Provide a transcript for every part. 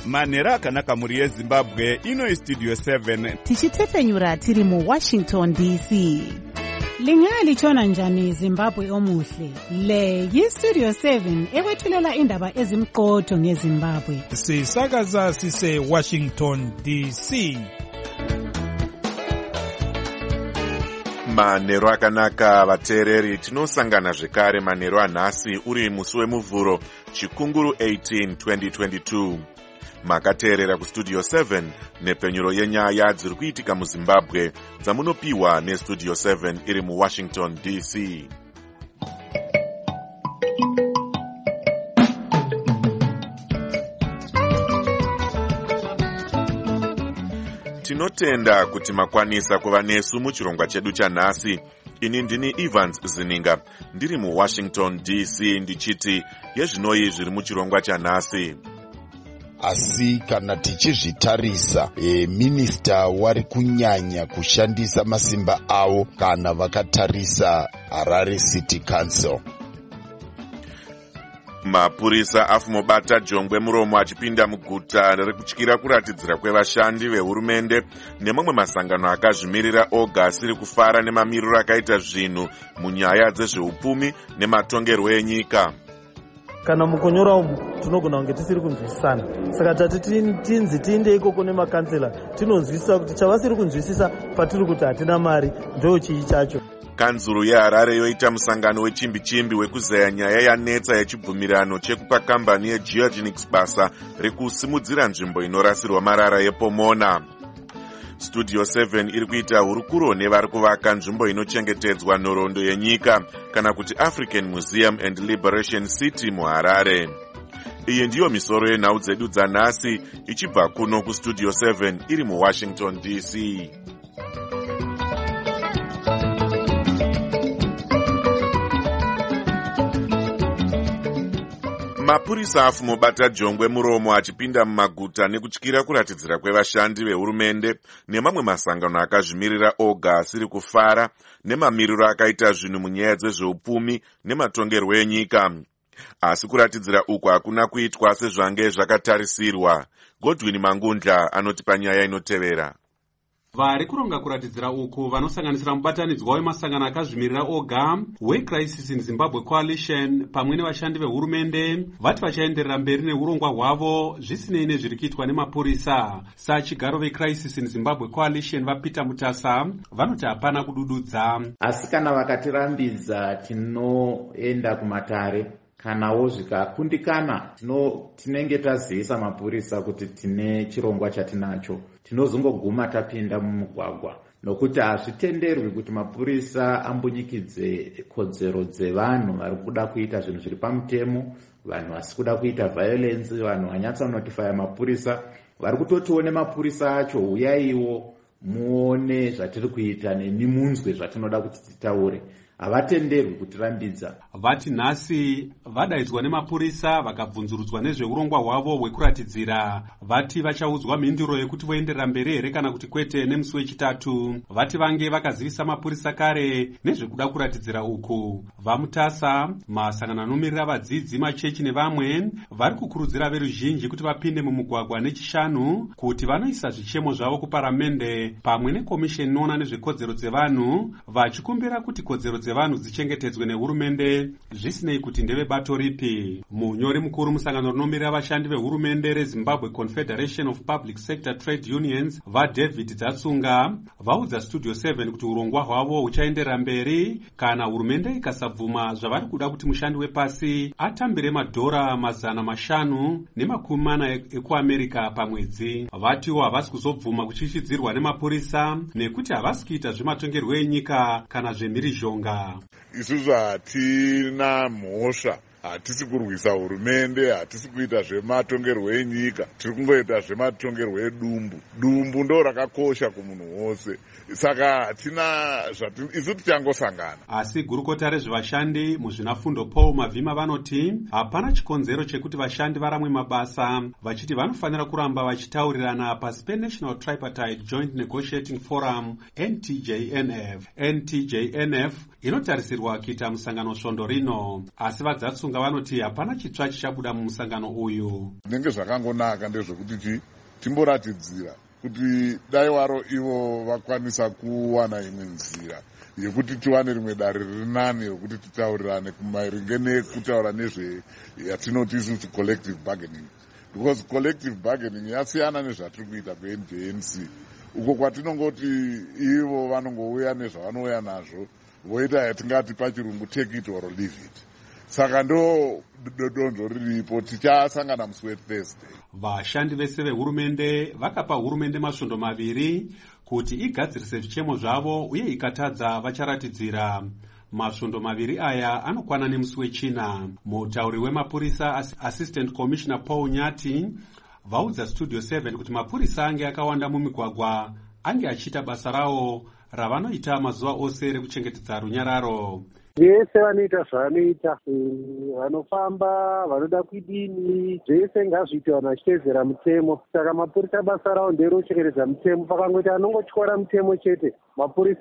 manhero akanaka mhuri yezimbabwe. Ino istudio 7 tichitefenyura tiri muWashington DC. Lingalitshona njani Zimbabwe omuhle? Le yistudio 7 ekwethulela indaba ezimqotho ngeZimbabwe. Sisakaza sise Washington DC. Manhero akanaka vateereri, tinosangana zvekare manhero anhasi uri musi wemuvhuro chikunguru 18 2022. Makateerera kustudio 7 nepfenyuro yenyaya dziri kuitika muZimbabwe dzamunopiwa nestudio 7 iri muWashington DC. Tinotenda kuti makwanisa kuva nesu muchirongwa chedu chanhasi. Ini ndini Evans Zininga, ndiri muWashington DC ndichiti yezvinoi zviri muchirongwa chanhasi. Asi kana tichizvitarisa minista wari kunyanya kushandisa masimba avo kana vakatarisa Harare City Council. Mapurisa afumobata jongwe muromo achipinda muguta rekutyira kuratidzira kwevashandi vehurumende nemamwe masangano akazvimirira oga asiri kufara nemamiriro akaita zvinhu munyaya dzezveupfumi nematongerwo enyika. Kana mukunyora umu tinogona kunge tisiri kunzwisisana, saka tati tinzi tiinde ikoko nemakansela tinonzwisisa kuti chavasiri kunzwisisa patiri kuti hatina mari ndo chii chacho. Kanzuru yeHarare yoita musangano wechimbi-chimbi wekuzaya nyaya yanetsa yechibvumirano chekupa kambani yeGeogenics basa rekusimudzira nzvimbo inorasirwa marara yePomona. Studio 7 iri kuita hurukuro nevari kuvaka nzvimbo inochengetedzwa nhoroondo yenyika kana kuti African Museum and Liberation City muHarare. Iyi ndiyo misoro yenhau dzedu dzanhasi ichibva kuno kustudio 7 iri muWashington DC. Mapurisa afumobata jongwe muromo achipinda mumaguta nekutyira kuratidzira kwevashandi vehurumende nemamwe masangano akazvimirira oga asiri kufara nemamiriro akaita zvinhu munyaya dzezveupfumi nematongerwo enyika. Asi kuratidzira uku hakuna kuitwa sezvange zvakatarisirwa. Godwin Mangundla anotipa nyaya inotevera. Vari kuronga kuratidzira uku vanosanganisira mubatanidzwa wemasangano akazvimirira oga weCrisis in Zimbabwe Coalition pamwe nevashandi vehurumende vati vachaenderera mberi neurongwa hwavo zvisinei nezviri kuitwa nemapurisa. Sachigaro veCrisis in Zimbabwe Coalition vaPeter Mutasa vanoti hapana kudududza. Asi kana vakatirambidza tinoenda kumatare. Kanawo zvikakundikana tinenge tazivisa mapurisa kuti tine chirongwa chatinacho, tinozongoguma tapinda mumugwagwa nokuti hazvitenderwi kuti mapurisa ambunyikidze kodzero dzevanhu vari kuda kuita zvinhu zviri pamutemo, vanhu vasi kuda kuita violence, vanhu vanyatsa notifaya mapurisa vari kutotiwo nemapurisa acho uyaiwo muone zvatiri kuita nemi munzwe zvatinoda kuti titaure. Havatenderwi kutirambidza. Vati nhasi vadaidzwa nemapurisa vakabvunzurudzwa nezveurongwa hwavo hwekuratidzira. Vati vachaudzwa mhinduro yekuti voenderera mberi here kana kuti kwete nemusi wechitatu. Vati vange vakazivisa mapurisa kare nezvekuda kuratidzira uku. VaMutasa, masangano anomirira vadzidzi, machechi nevamwe vari kukurudzira veruzhinji kuti vapinde mumugwagwa nechishanu kuti vanoisa zvichemo zvavo kuparamende pamwe nekomisheni inoona nezvekodzero dzevanhu vachikumbira kuti kodzero dzevanhu dzichengetedzwe nehurumende zvisinei kuti ndevebato ripi. Munyori mukuru musangano rinomirira vashandi vehurumende reZimbabwe Confederation of Public Sector Trade Unions vaDavid Dzatsunga vaudza Studio 7 kuti urongwa hwavo huchaenderera mberi kana hurumende ikasabvuma zvavari kuda kuti mushandi wepasi atambire $540 ekuAmerica pamwedzi. Vatiwo havasi kuzobvuma kuchichidzirwa nemapurisa nekuti havasi kuita zvematongerwo enyika kana zvemhirizhonga. Isusu hatina mhosva, hatisi kurwisa hurumende, hatisi kuita zvematongerwo enyika, tiri kungoita zvematongerwo edumbu. Dumbu ndo rakakosha kumunhu wose, saka hatina isu tichangosangana. Asi gurukota rezvevashandi muzvinafundo Paul Mavhima vanoti hapana chikonzero chekuti vashandi varamwe mabasa, vachiti vanofanira kuramba vachitaurirana pasi peNational Tripartite Joint Negotiating Forum NTJNF. NTJNF inotarisirwa kuita musangano svondo rino, asi vadzatsunga vanoti hapana chitsva chichabuda mumusangano uyu. Zvinenge zvakangonaka ndezvekuti timboratidzira kuti dai waro ivo vakwanisa kuwana imwe nzira yekuti tiwane rimwe dare riri nani rokuti titaurirane kumaringe nekutaura nezve yatinoti isusu collective bargaining, because collective bargaining yasiyana nezvatiri kuita kuNJNC uko kwatinongoti ivo vanongouya nezvavanouya nazvo voita yatingati pachirungu take it or leave it. Saka ndo donzvo riripo, tichasangana musi weThursday. Vashandi vese vehurumende vakapa hurumende masvondo 2 kuti igadzirise zvichemo zvavo uye ikatadza vacharatidzira. Masvondo 2 aya anokwana nemusi wechina. Mutauri wemapurisa Assistant Commissioner Paul Nyati vaudza Studio 7 kuti mapurisa ange akawanda mumigwagwa ange achiita basa rawo ravanoita mazuva ose rekuchengetedza runyararo. Vese vanoita zvavanoita, vanofamba, vanoda kudini, zvese ngazviite vanhu vachitevedzera mutemo. Saka mapurisa basa rawo nderokuchengetedza mutemo. Pakangoita anongotyora mutemo chete, mapurisa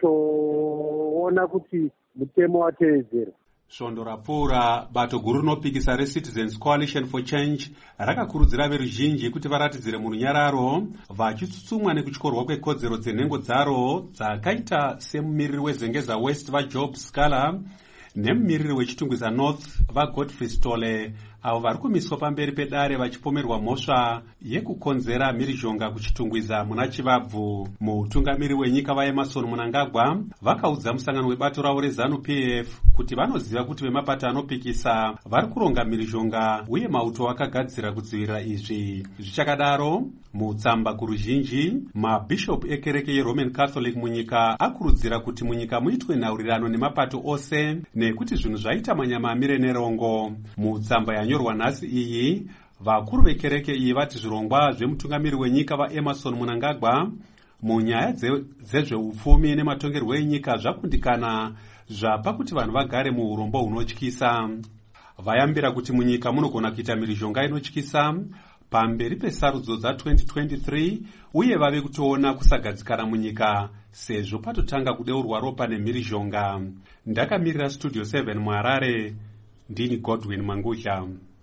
vanotoona kuti mutemo watevedzera. Svondo rapfuura, bato guru rinopikisa reCitizens Coalition for Change rakakurudzira veruzhinji kuti varatidzire murunyararo vachitsutsumwa nekutyorwa kwekodzero dzenhengo dzaro dzakaita semumiriri wezengeza West vaJob Scala nemumiriri wechitungwiza North vaGodfrey Stole, avo vari kumiswa pamberi pedare vachipomerwa mhosva yekukonzera mhirizhonga kuchitungwiza muna Chivabvu. Mutungamiri wenyika vaEmerson Mnangagwa vakaudza musangano webato ravo reZANU-PF kuti vanoziva kuti vemapato anopikisa vari kuronga mhirizhonga uye mauto akagadzira kudzivirira izvi. Zvichakadaro, mutsamba kuruzhinji, mabhishopu ekereke yeRoman Catholic munyika akurudzira kuti munyika muitwe nhaurirano nemapato ose nekuti zvinhu zvaita manyama amire nerongo. Mutsamba yanyorwa nhasi iyi, vakuru vekereke iyi vati zvirongwa zvemutungamiri wenyika vaEmerson Mnangagwa munyaya dzezveupfumi nematongerwo enyika zvakundikana zvapa kuti vanhu vagare muurombo hunotyisa. Vayambira kuti munyika munogona kuita mhirizhonga inotyisa pamberi pesarudzo dza2023 uye vave kutoona kusagadzikana munyika sezvo patotanga kudeurwa ropa nemhirizhonga. Ndakamirira Studio 7 muHarare, ndini Godwin Mangusha.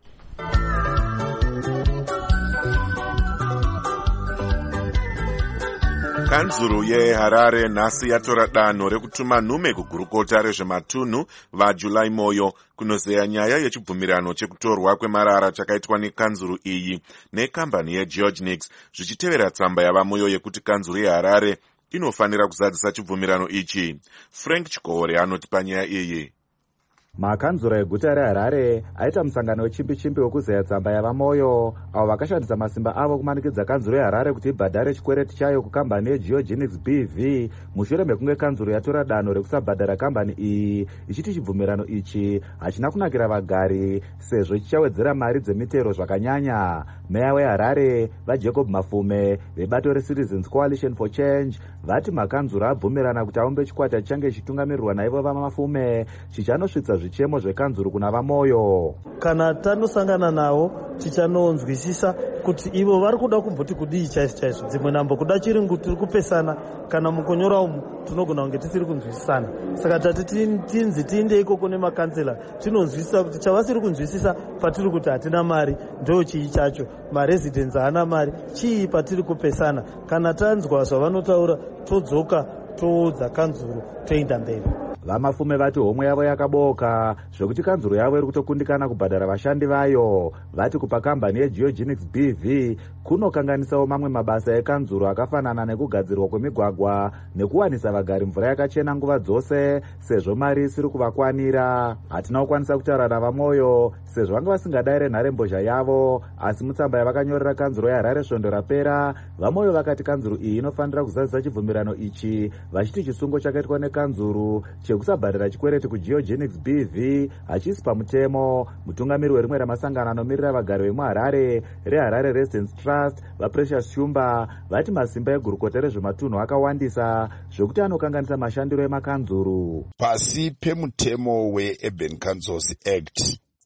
Kanzuru yeHarare nhasi yatora danho rekutuma nhume kugurukota rezvematunhu vaJulai Moyo kunozeya nyaya yechibvumirano chekutorwa kwemarara chakaitwa nekanzuru iyi nekambani yeGeorgenix, zvichitevera tsamba yavaMoyo yekuti kanzuru yeHarare inofanira kuzadzisa chibvumirano ichi. Frank Chikore anoti panyaya iyi. Makanzura eguta reHarare aita musangano wechimbi-chimbi wekuzeya tsamba yavaMoyo, avo vakashandisa masimba avo kumanikidza kanzuru yeHarare kuti ibhadhare chikwereti chayo kukambani yeGeorgenix BV mushure mekunge kanzuru yatora danho rekusabhadhara kambani iyi, ichiti chibvumirano ichi hachina kunakira vagari sezvo chichawedzera mari dzemitero zvakanyanya. Meya weHarare vaJacob Mafume vebato reCitizens Coalition for Change vati makanzuru abvumirana kuti aumbe chikwata chichange chitungamirirwa naivo vaMafume chichanosvitsa zvichemo zvekanzuru kuna vaMoyo. Kana tanosangana navo tichanonzwisisa kuti ivo vari kuda kumboti kudii chaizvo. Dzimwe nambo kuda chiringu tiri kupesana, kana mukunyora umu tinogona kunge tisiri kunzwisisana. Saka tati tinzi tiinde ikoko nemakansela tinonzwisisa kuti chavasiri kunzwisisa patiri kuti hatina mari ndo chii chacho, maresidents haana mari chii patiri kupesana. Kana tanzwa zvavanotaura todzoka toudza kanzuru toenda mberi. VaMafume vati homwe yavo yakaboka zvokuti kanzuru yavo iri kutokundikana kubhadhara vashandi vayo. Vati kupa kambani yeGeorgenix BV kunokanganisawo mamwe mabasa ekanzuru akafanana nekugadzirwa kwemigwagwa nekuwanisa vagari mvura yakachena nguva dzose sezvo mari isiri kuvakwanira. Hatina kukwanisa kutaura navaMoyo sezvo vanga vasingadayire nharembozha yavo, asi mutsamba yavakanyorera kanzuru yeHarare svondo rapera, vaMoyo vakati kanzuru iyi inofanira kuzadzisa chibvumirano ichi, vachiti chisungo chakaitwa nekanzuru chekusabhadhara chikwereti kuGeorgenix BV hachisi pamutemo. Mutungamiri werimwe ramasangano anomirira vagari vemuHarare reHarare Residents Trust vaPrecious Shumba vati masimba egurukota rezvematunhu akawandisa zvokuti anokanganisa mashandiro emakanzuru. Pasi pemutemo weUrban Councils Act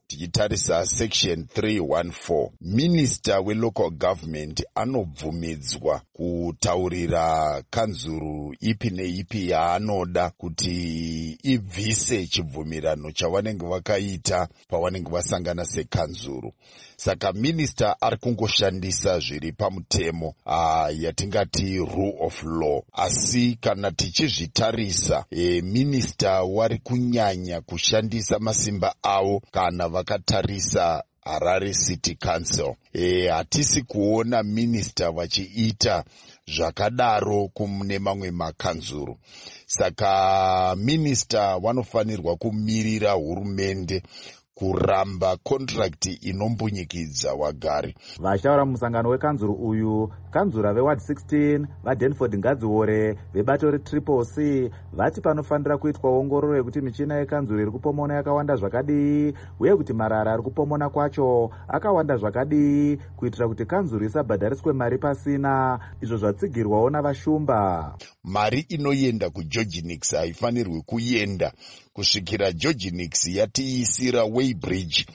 tichitarisa section 314, minista welocal government anobvumidzwa kutaurira kanzuru ipi neipi yaanoda kuti ibvise chibvumirano chavanenge vakaita pavanenge vasangana sekanzuru. Saka minista ari kungoshandisa zviri pamutemo yatingati rule of law. Asi kana tichizvitarisa minista wari kunyanya kushandisa masimba avo kana vakatarisa Harare City Council. Hatisi kuona minista vachiita zvakadaro kumune mamwe makanzuru. Saka minista vanofanirwa kumirira hurumende kuramba kontrakti inombunyikidza wagari. Vashtaura musangano wekanzuru uyu, kanzura veward 16 vaDenford Ngadziwore vebato retriple C vati panofanira kuitwa ongororo yekuti michina yekanzuru iri kupomona yakawanda zvakadii uye kuti marara ari kupomona kwacho akawanda zvakadii kuitira kuti kanzuru isabhadhariswe mari pasina, izvo zvatsigirwawo navashumba. Mari inoenda kuGeorge haifanirwi kuenda kusvikira George yatiisira Weybridge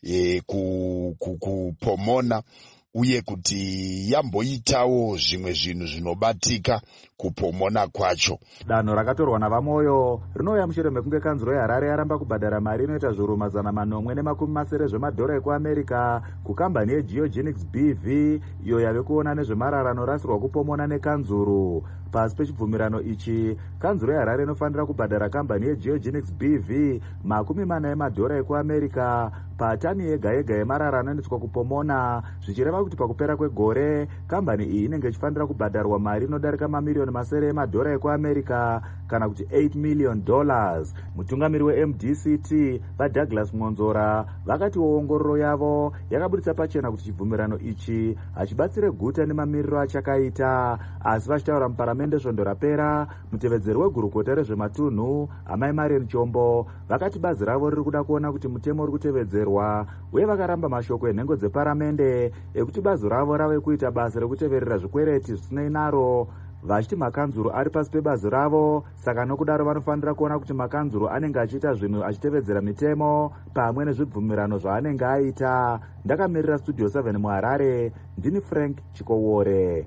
kupomona uye kuti yamboitawo zvimwe zvinhu zvinobatika kupomona kwacho. Danho rakatorwa navamoyo rinouya mushure mekunge kanzuro yeHarare yaramba kubhadhara mari inoita zviuru 480 zvemadhora ekuAmerica kukambani yeGeogenics BV iyo yave kuona nezvemarara anorasirwa kupomona nekanzuru. Pasi pechibvumirano ichi, kanzuro yeHarare inofanira kubhadhara kambani yeGeogenics BV $40 ekuAmerica patani yega yega yemarara anoendeswa kupomona, zvichireva kuti pakupera kwegore kambani iyi inenge ichifanira kubhadharwa mari inodarika mamiliyoni masere emadhora ekuAmerica kana kuti $8 million. Mutungamiri weMDCT vaDouglas Mwonzora vakati ongororo yavo yakabudisa pachena kuti chibvumirano ichi hachibatsire guta nemamiriro achakaita. Asi vachitaura muparamende svondo rapera, mutevedzeri wegurukota rezvematunhu Amai Marian Chombo vakati bazi ravo riri kuda kuona kuti mutemo uri kutevedzerwa, uye vakaramba mashoko enhengo dzeparamende ekuti bazi ravo rave kuita basa rekuteverera zvikwereti zvisinei naro, vachiti makanzuru ari pasi pebazi ravo. Saka nokudaro vanofanira kuona kuti makanzuru anenge achiita zvinhu achitevedzera mitemo pamwe nezvibvumirano zvaanenge aita. Ndakamirira Studio 7 muHarare, ndini Frank Chikowore.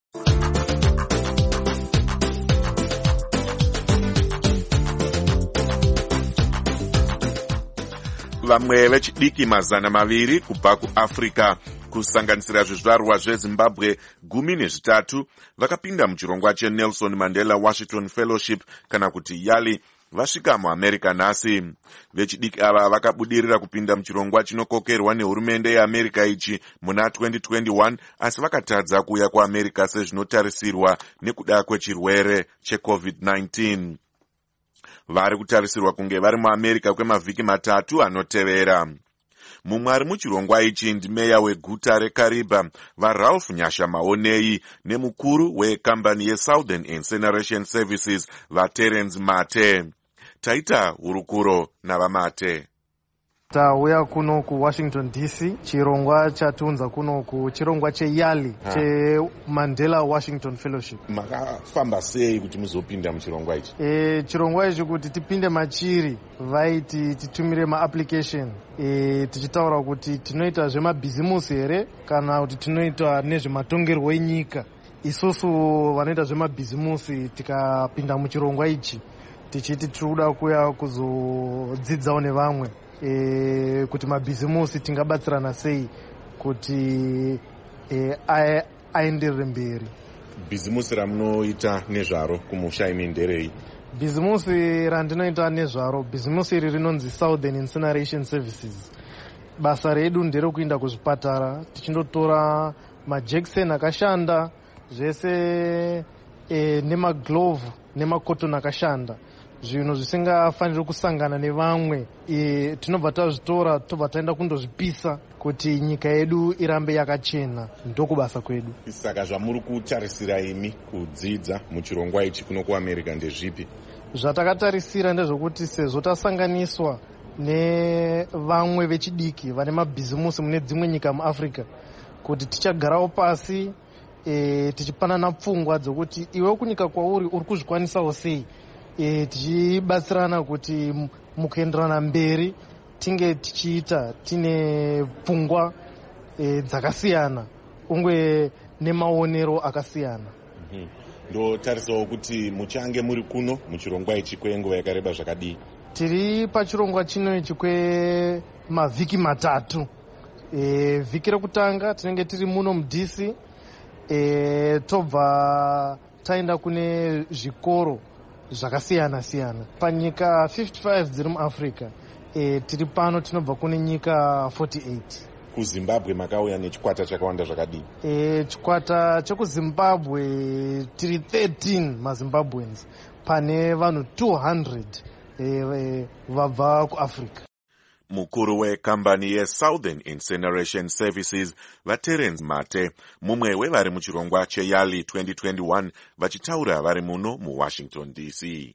Vamwe vechidiki 200 kubva kuAfrica kusanganisira zvizvarwa zveZimbabwe 13 vakapinda muchirongwa cheNelson Mandela Washington Fellowship kana kuti YALI vasvika muAmerica nhasi. Vechidiki ava vakabudirira kupinda muchirongwa chinokokerwa nehurumende yeAmerica ichi muna 2021 asi vakatadza kuuya kuAmerica sezvinotarisirwa nekuda kwechirwere cheCovid-19. Vari kutarisirwa kunge vari muAmerica kwemavhiki 3 anotevera. Mumwe ari muchirongwa ichi ndimeya weguta reKariba vaRalph Nyasha Maonei nemukuru wekambani yeSouthern Incineration Services vaTerence Mate. Taita hurukuro navamate. Tauya kuno kuWashington DC, chirongwa chatiunza kuno kuchirongwa cheYALI cheMandela Washington Fellowship. Makafamba sei kuti muzopinda muchirongwa ichi? Chirongwa ichi kuti tipinde machiri vaiti titumire maapplication tichitaura kuti tinoita zvemabhizimusi here kana kuti tinoita nezvematongerwo enyika. Isusu vanoita zvemabhizimusi tikapinda muchirongwa ichi tichiti tikuda kuya kuzodzidzawo nevamwe kuti mabhizimusi tingabatsirana sei kuti aenderere mberi. Bhizimusi ramunoita nezvaro kumusha imi nderei? Bhizimusi randinoita nezvaro, bhizimusi iri rinonzi Southern Incineration Services. Basa redu nderekuinda kuzvipatara tichindotora majekiseni akashanda zvese nemaglove nemakotoni akashanda, zvinhu zvisingafaniri kusangana nevamwe, tinobva tazvitora tobva taenda kundozvipisa kuti nyika yedu irambe yakachena. Ndokubasa kwedu. Saka zvamuri kutarisira imi kudzidza muchirongwa ichi kuno kuAmerica ndezvipi? Zvatakatarisira ndezvokuti sezvo tasanganiswa nevamwe vechidiki vane mabhizimusi mune dzimwe nyika muAfrica, kuti tichagarawo pasi tichipanana pfungwa dzokuti iwe kunyika kwauri uri kuzvikwanisawo sei, tichibatsirana kuti mukuenderana mberi tinge tichiita tine pfungwa dzakasiyana ungwe nemaonero akasiyana. Ndotarisawo kuti muchange muri kuno muchirongwa ichi kwenguva yakareba zvakadii? Tiri pachirongwa chino ichi kwemavhiki matatu. Vhiki rekutanga tinenge tiri muno muDC, tobva taenda kune zvikoro zvakasiyana siyana panyika 55 dziri muAfrica. Tiri pano tinobva kune nyika 48. KuZimbabwe makauya nechikwata chakawanda zvakadii? Chikwata chekuZimbabwe tiri 13 maZimbabweans pane vanhu 200 vabva kuAfrica. Mukuru wekambani yeSouthern Incineration Services vaTerence Mate, mumwe wevari muchirongwa cheYali 2021, vachitaura vari muno muWashington DC.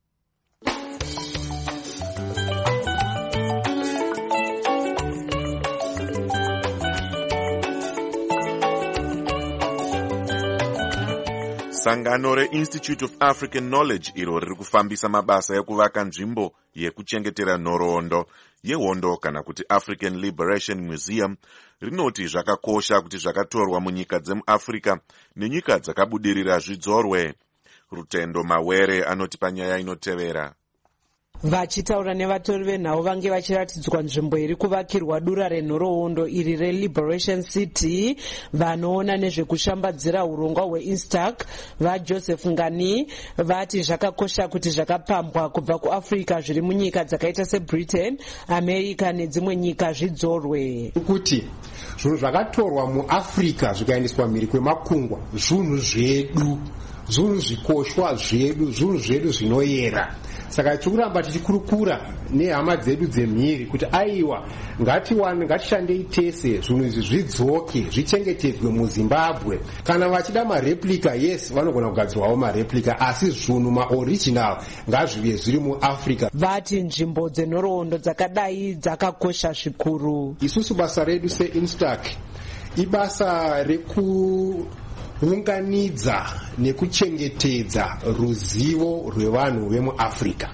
Sangano reInstitute of African Knowledge iro riri kufambisa mabasa ekuvaka nzvimbo yekuchengetera nhoroondo yehondo kana kuti African Liberation Museum rinoti zvakakosha kuti zvakatorwa munyika dzemuAfrica nenyika dzakabudirira zvidzorwe. Rutendo Mawere anoti panyaya inotevera. Vachitaura nevatori venhau vange vachiratidzwa nzvimbo iri kuvakirwa dura renhoroondo iri reLiberation City, vanoona nezvekushambadzira urongwa hweInstac vaJoseph Ngani vati zvakakosha kuti zvakapambwa kubva kuAfrica zviri munyika dzakaita seBritain, America nedzimwe nyika zvidzorwe. Kuti zvinhu zvakatorwa muAfrica zvikaendeswa mhiri kwemakungwa zvinhu zvedu, zvinhu zvikoshwa zvedu, zvinhu zvedu zvinoyera. Saka tikuramba tichikurukura nehama dzedu dzemhiri kuti aiwa ngatishandei tese zvinhu izvi zvidzoke zvichengetedzwe muZimbabwe. Kana vachida mareplica, yes, vanogona kugadzirwawo mareplica, asi zvinhu maoriginal ngazvive zviri muAfrica. Vati nzvimbo dzenhoroondo dzakadai dzakakosha zvikuru. Isusu basa redu seInstac ibasa rekuunganidza nekuchengetedza ruzivo rwevanhu vemuAfrica.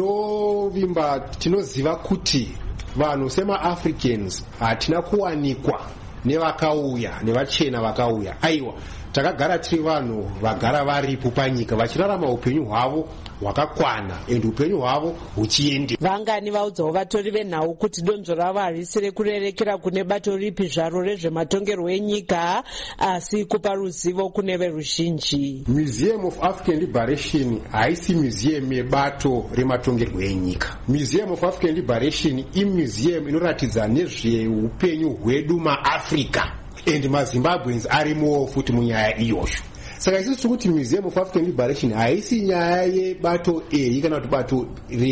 Tinoziva kuti vanhu semaAfricans hatina kuwanikwa nevakauya nevachena vakauya. Aiwa, takagara tiri vanhu vagara varipo panyika vachirarama upenyu hwavo hwakakwana ende upenyu hwavo huchiende. Vangani vaudzawo vatori venhau kuti donzvo ravo harisi rekurerekera kune bato ripi zvaro rezvematongerwo enyika, asi kupa ruzivo kune veruzhinji. Museum of African Liberation haisi museum yebato rematongerwo enyika. Museum of African Liberation imuseum inoratidza nezveupenyu hwedu maAfrica and maZimbabweans arimowo futi munyaya iyoyo. Saka isusu kuti Museum of African Liberation haisi nyaya yebato eyi kana kuti bato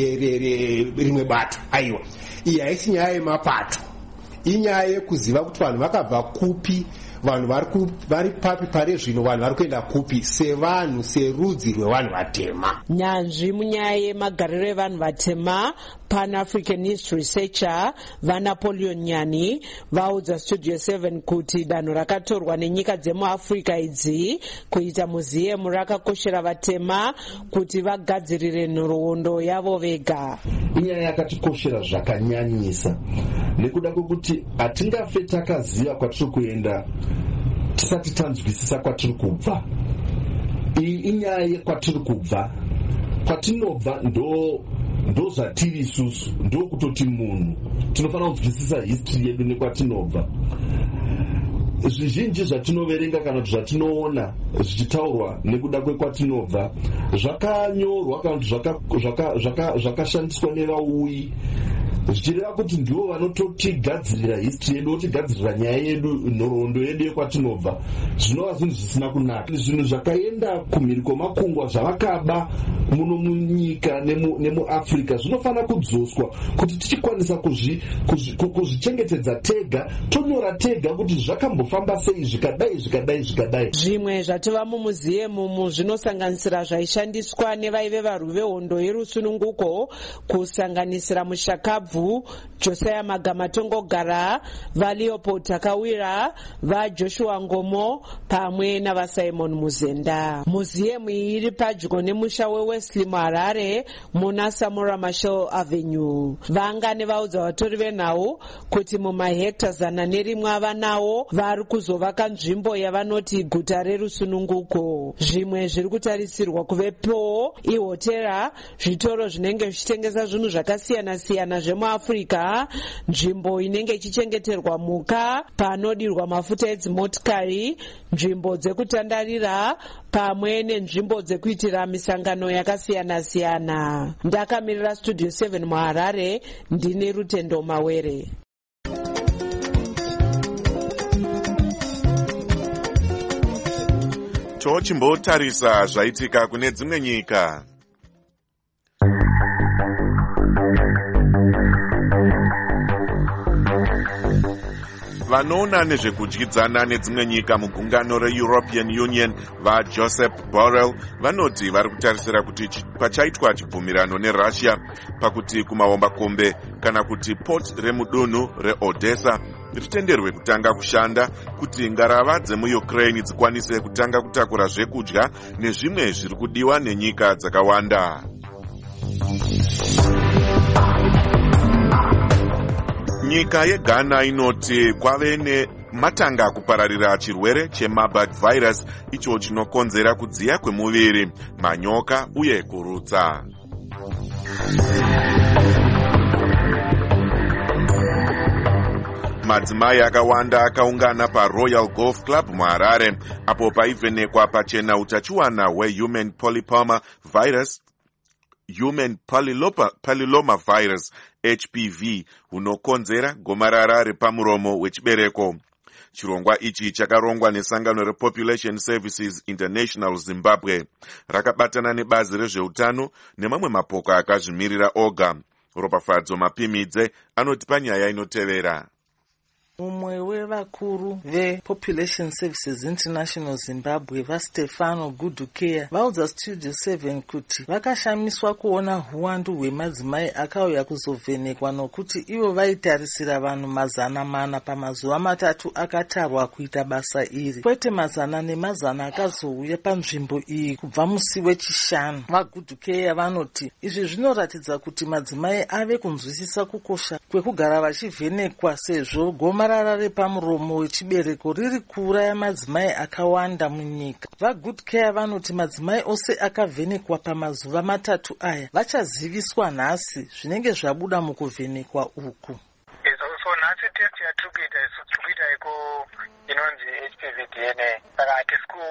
rimwe bato. Aiwa, iyi haisi nyaya yemapato, inyaya yekuziva kuti vanhu vakabva kupi, vanhu vari papi pare zvino, vanhu vari kuenda kupi sevanhu, serudzi rwevanhu vatema. Nyanzvi munyaya yemagariro evanhu vatema Pan-African History Researcher vaNapoleon Nyani vaudza Studio 7 kuti danho rakatorwa nenyika dzemuAfrica idzi kuita museum rakakoshera vatema kuti vagadzirire nhoroondo yavo vega. Inyaya yakatikoshera zvakanyanyisa nekuda kwekuti hatingafe takaziva kwatiri kuenda tisati tanzwisisa kwatiri kubva. Iyi inyaya yekwatiri kubva, kwatinobva ndo zvatiri isusu, ndo kutoti munhu tinofanira kunzwisisa history yedu nekwatinobva. Zvizhinji zvatinoverenga kana kuti zvatinoona zvichitaurwa nekuda kwekwatinobva zvakanyorwa kana kuti zvakashandiswa nevauyi, zvichireva kuti ndivo vanototigadzirira history yedu, votigadzirira nyaya yedu, nhoroondo yedu yekwatinobva. Zvinova zvinhu zvisina kunaka. Zvinhu zvakaenda kumhiri kwemakungwa zvavakaba muno munyika nemuAfrica zvinofanira kudzoswa kuti tichikwanisa kuzvichengetedza tega, tonyora tega kuti zvakambofamba sei zvikadai. Zvimwe zvatova mumuziemu zvinosanganisira zvaishandiswa nevaive varwi vehondo yerusununguko, kusanganisira mushakabvu Ndebvu, Josiah Magamatongogara, vaLeopold Takawira, vaJoshua Ngomo pamwe navaSimon Muzenda. Muziemu iri padyo nemusha weWesley muHarare muna Samora Machel Avenue. Vangane vaudza vatori venhau kuti mumahekta 101 avanawo vari kuzovaka nzvimbo yavanoti guta rerusununguko. Zvimwe zviri kutarisirwa kuvepo ihotera, zvitoro zvinenge zvichitengesa zvinhu zvakasiyana-siyana zvemuAfrica, nzvimbo inenge ichichengeterwa mhuka, panodirwa mafuta edzimotikari, nzvimbo dzekutandarira pamwe nenzvimbo dzekuitira misangano yakasiyana-siyana. Ndakamirira Studio 7 muHarare, ndine Rutendo Mawere. Tochimbotarisa zvaitika kune dzimwe nyika. Vanoona nezvekudyidzana nedzimwe nyika mugungano reEuropean Union vaJoseph Borrell vanoti vari kutarisira kuti pachaitwa chibvumirano neRussia pakuti kumahombakombe kana kuti port remudunhu reOdessa ritenderwe kutanga kushanda kuti ngarava dzemuUkraine dzikwanise kutanga kutakura zvekudya nezvimwe zviri kudiwa nenyika dzakawanda. Nyika yeGhana inoti kwave nematanga kupararira chirwere cheMarburg virus, icho chinokonzera kudziya kwemuviri, manyoka uye kurutsa. Madzimai akawanda akaungana paRoyal Golf Club muHarare apo paivhenekwa pachena utachiwana hwehuman papilloma virus HPV hunokonzera gomarara repamuromo wechibereko. Chirongwa ichi chakarongwa nesangano rePopulation Services International Zimbabwe, rakabatana nebazi rezveutano nemamwe mapoka akazvimirira oga. Ropafadzo Mapimidze anoti panyaya inotevera. Mumwe wevakuru vePopulation Services International Zimbabwe vaStefano Gudukea vaudza Studio 7 kuti vakashamiswa kuona huwandu hwemadzimai akauya kuzovhenekwa nokuti ivo vaitarisira vanhu 400 pamazuva 3 akatarwa kuita basa iri, kwete 100 akazouya panzvimbo iyi kubva musi wechishanu. VaGudukea vanoti izvi zvinoratidza kuti madzimai ave kunzwisisa kukosha kwekugara vachivhenekwa sezvo gomarara repamuromo wechibereko riri kuuraya madzimai akawanda munyika. VaGudukea vanoti madzimai ose akavhenekwa pamazuva 3 aya vachaziviswa nhasi zvinenge zvabuda mukuvhenekwa uku. So nhasi test yatikuita iko inonzi HPV DNA. Saka hatisiko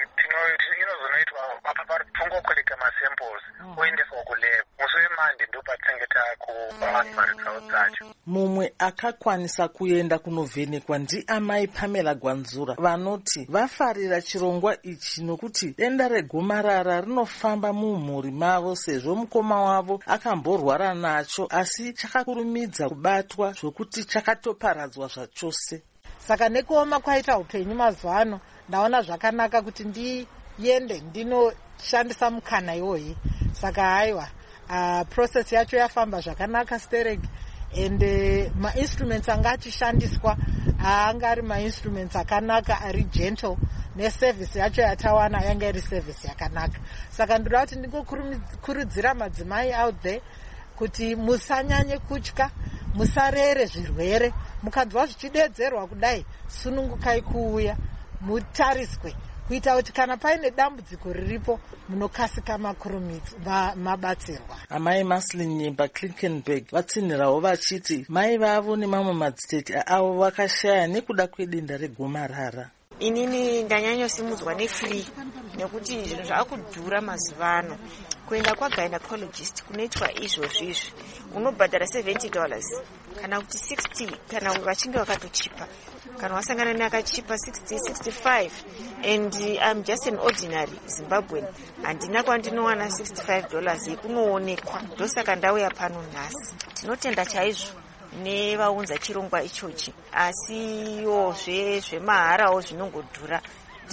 inozonoitwa apa pari tungokoleka masamples oendeswa kulab. Musi weMonday ndo patinenge takupa results dzacho. Mumwe akakwanisa kuenda kunovhenekwa ndiamai Pamela Gwanzura vanoti vafarira chirongwa ichi nokuti denda regomarara rinofamba mumhuri mavo sezvo mukoma wavo akamborwara nacho asi chakakurumidza kubatwa zvokuti chakatoparadzwa zvachose. Saka nekuoma kwaita upenyu mazuva ano ndaona zvakanaka kuti ndiende ndinoshandisa mukana iwoyi. Saka haiwa process yacho yafamba zvakanaka stereki, and ma-instruments anga achishandiswa anga ari ma-instruments akanaka ari gentle, neservice yacho yatawana yanga iri service yakanaka. Saka ndoda kuti ndingokurudzira madzimai out there kuti musanyanye kutya, musarere zvirwere. Mukanzwa zvichidedzerwa kudai, sunungukai kuuya mutariswe kuita kuti kana paine dambudziko riripo munokasika mabatsirwa. Amai Maslin Nyemba Klinkenberg vatsinhirawo vachiti mai vavo nemamwe madzitete avo vakashaya nekuda kwedenda regomarara. Inini ndanyanyosimudzwa nefree nekuti zvinhu zvakudhura mazuva ano. Kuenda kwagynecologist kunoitwa izvozvizvi unobhadhara $70 kana kuti 60 kana vachinge vakatochipa, kana wasangana neakachipa 60-65, and I'm just an ordinary Zimbabwean. Handina kwandinowana $65 yekunoonekwa, ndosaka ndauya pano nhasi. Tinotenda chaizvo nevaunza chirongwa ichochi, asiwo zvemaharawo zvinongodhura.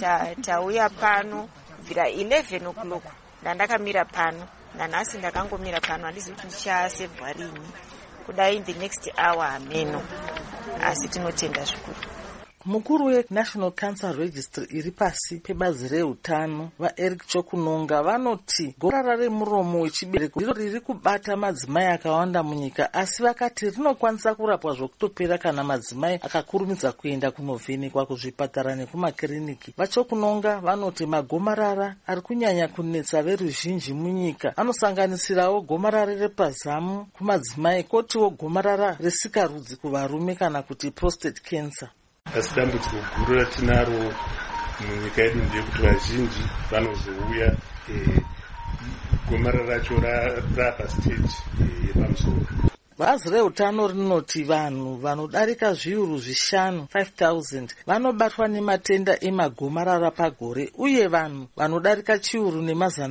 Tauya pano kubvira 11 o'clock ndandakamira pano, nanhasi ndakangomira pano, handizi kuti ndichasevhwa rini. kudai in the next hour hameno, asi tinotenda zvikuru. Mukuru weNational Cancer Registry iri pasi pebazi reutano vaEric Chokunonga vanoti gomarara remuromo wechibereko ndiro riri kubata madzimai akawanda munyika, asi vakati rinokwanisa kurapwa zvokutopera kana madzimai akakurumidza kuenda kunovhenekwa kuzvipatara nekumakiriniki. VaChokunonga vanoti magomarara ari kunyanya kunetsa veruzhinji munyika anosanganisirawo gomarara repazamu kumadzimai, kotiwo gomarara resikarudzi kuvarume kana kuti prostate cancer. Asi dambudziko guru ratinaro munyika yedu ndeyekuti vazhinji vanozouya gomarara racho rapastage yepamusoro. Bazi reutano rinoti vanhu vanodarika zviuru 5,000 vanobatwa nematenda emagomarara pagore, uye vanhu vanodarika chiuru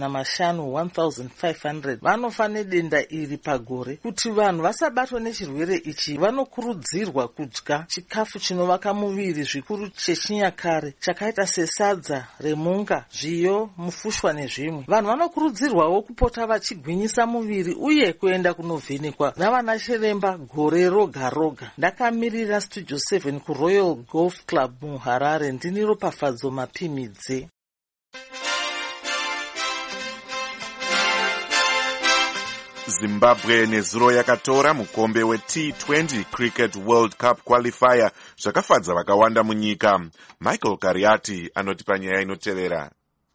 1,500 vanofa nedenda iri pagore. Kuti vanhu vasabatwa nechirwere ichi vanokurudzirwa kudya chikafu chinovaka muviri, zvikuru chechinyakare chakaita sesadza remunga, zviyo, mufushwa nezvimwe. Vanhu vanokurudzirwawo kupota vachigwinyisa muviri uye kuenda kunovhenekwa navana chiremba gore roga roga. Ndakamirira Studio 7 kuRoyal Golf Club muHarare. Ndini Ropafadzo Mapimidze. Zimbabwe nezuro yakatora mukombe weT20 Cricket World Cup qualifier zvakafadza vakawanda munyika. Michael Kariati anoti panyaya inotevera.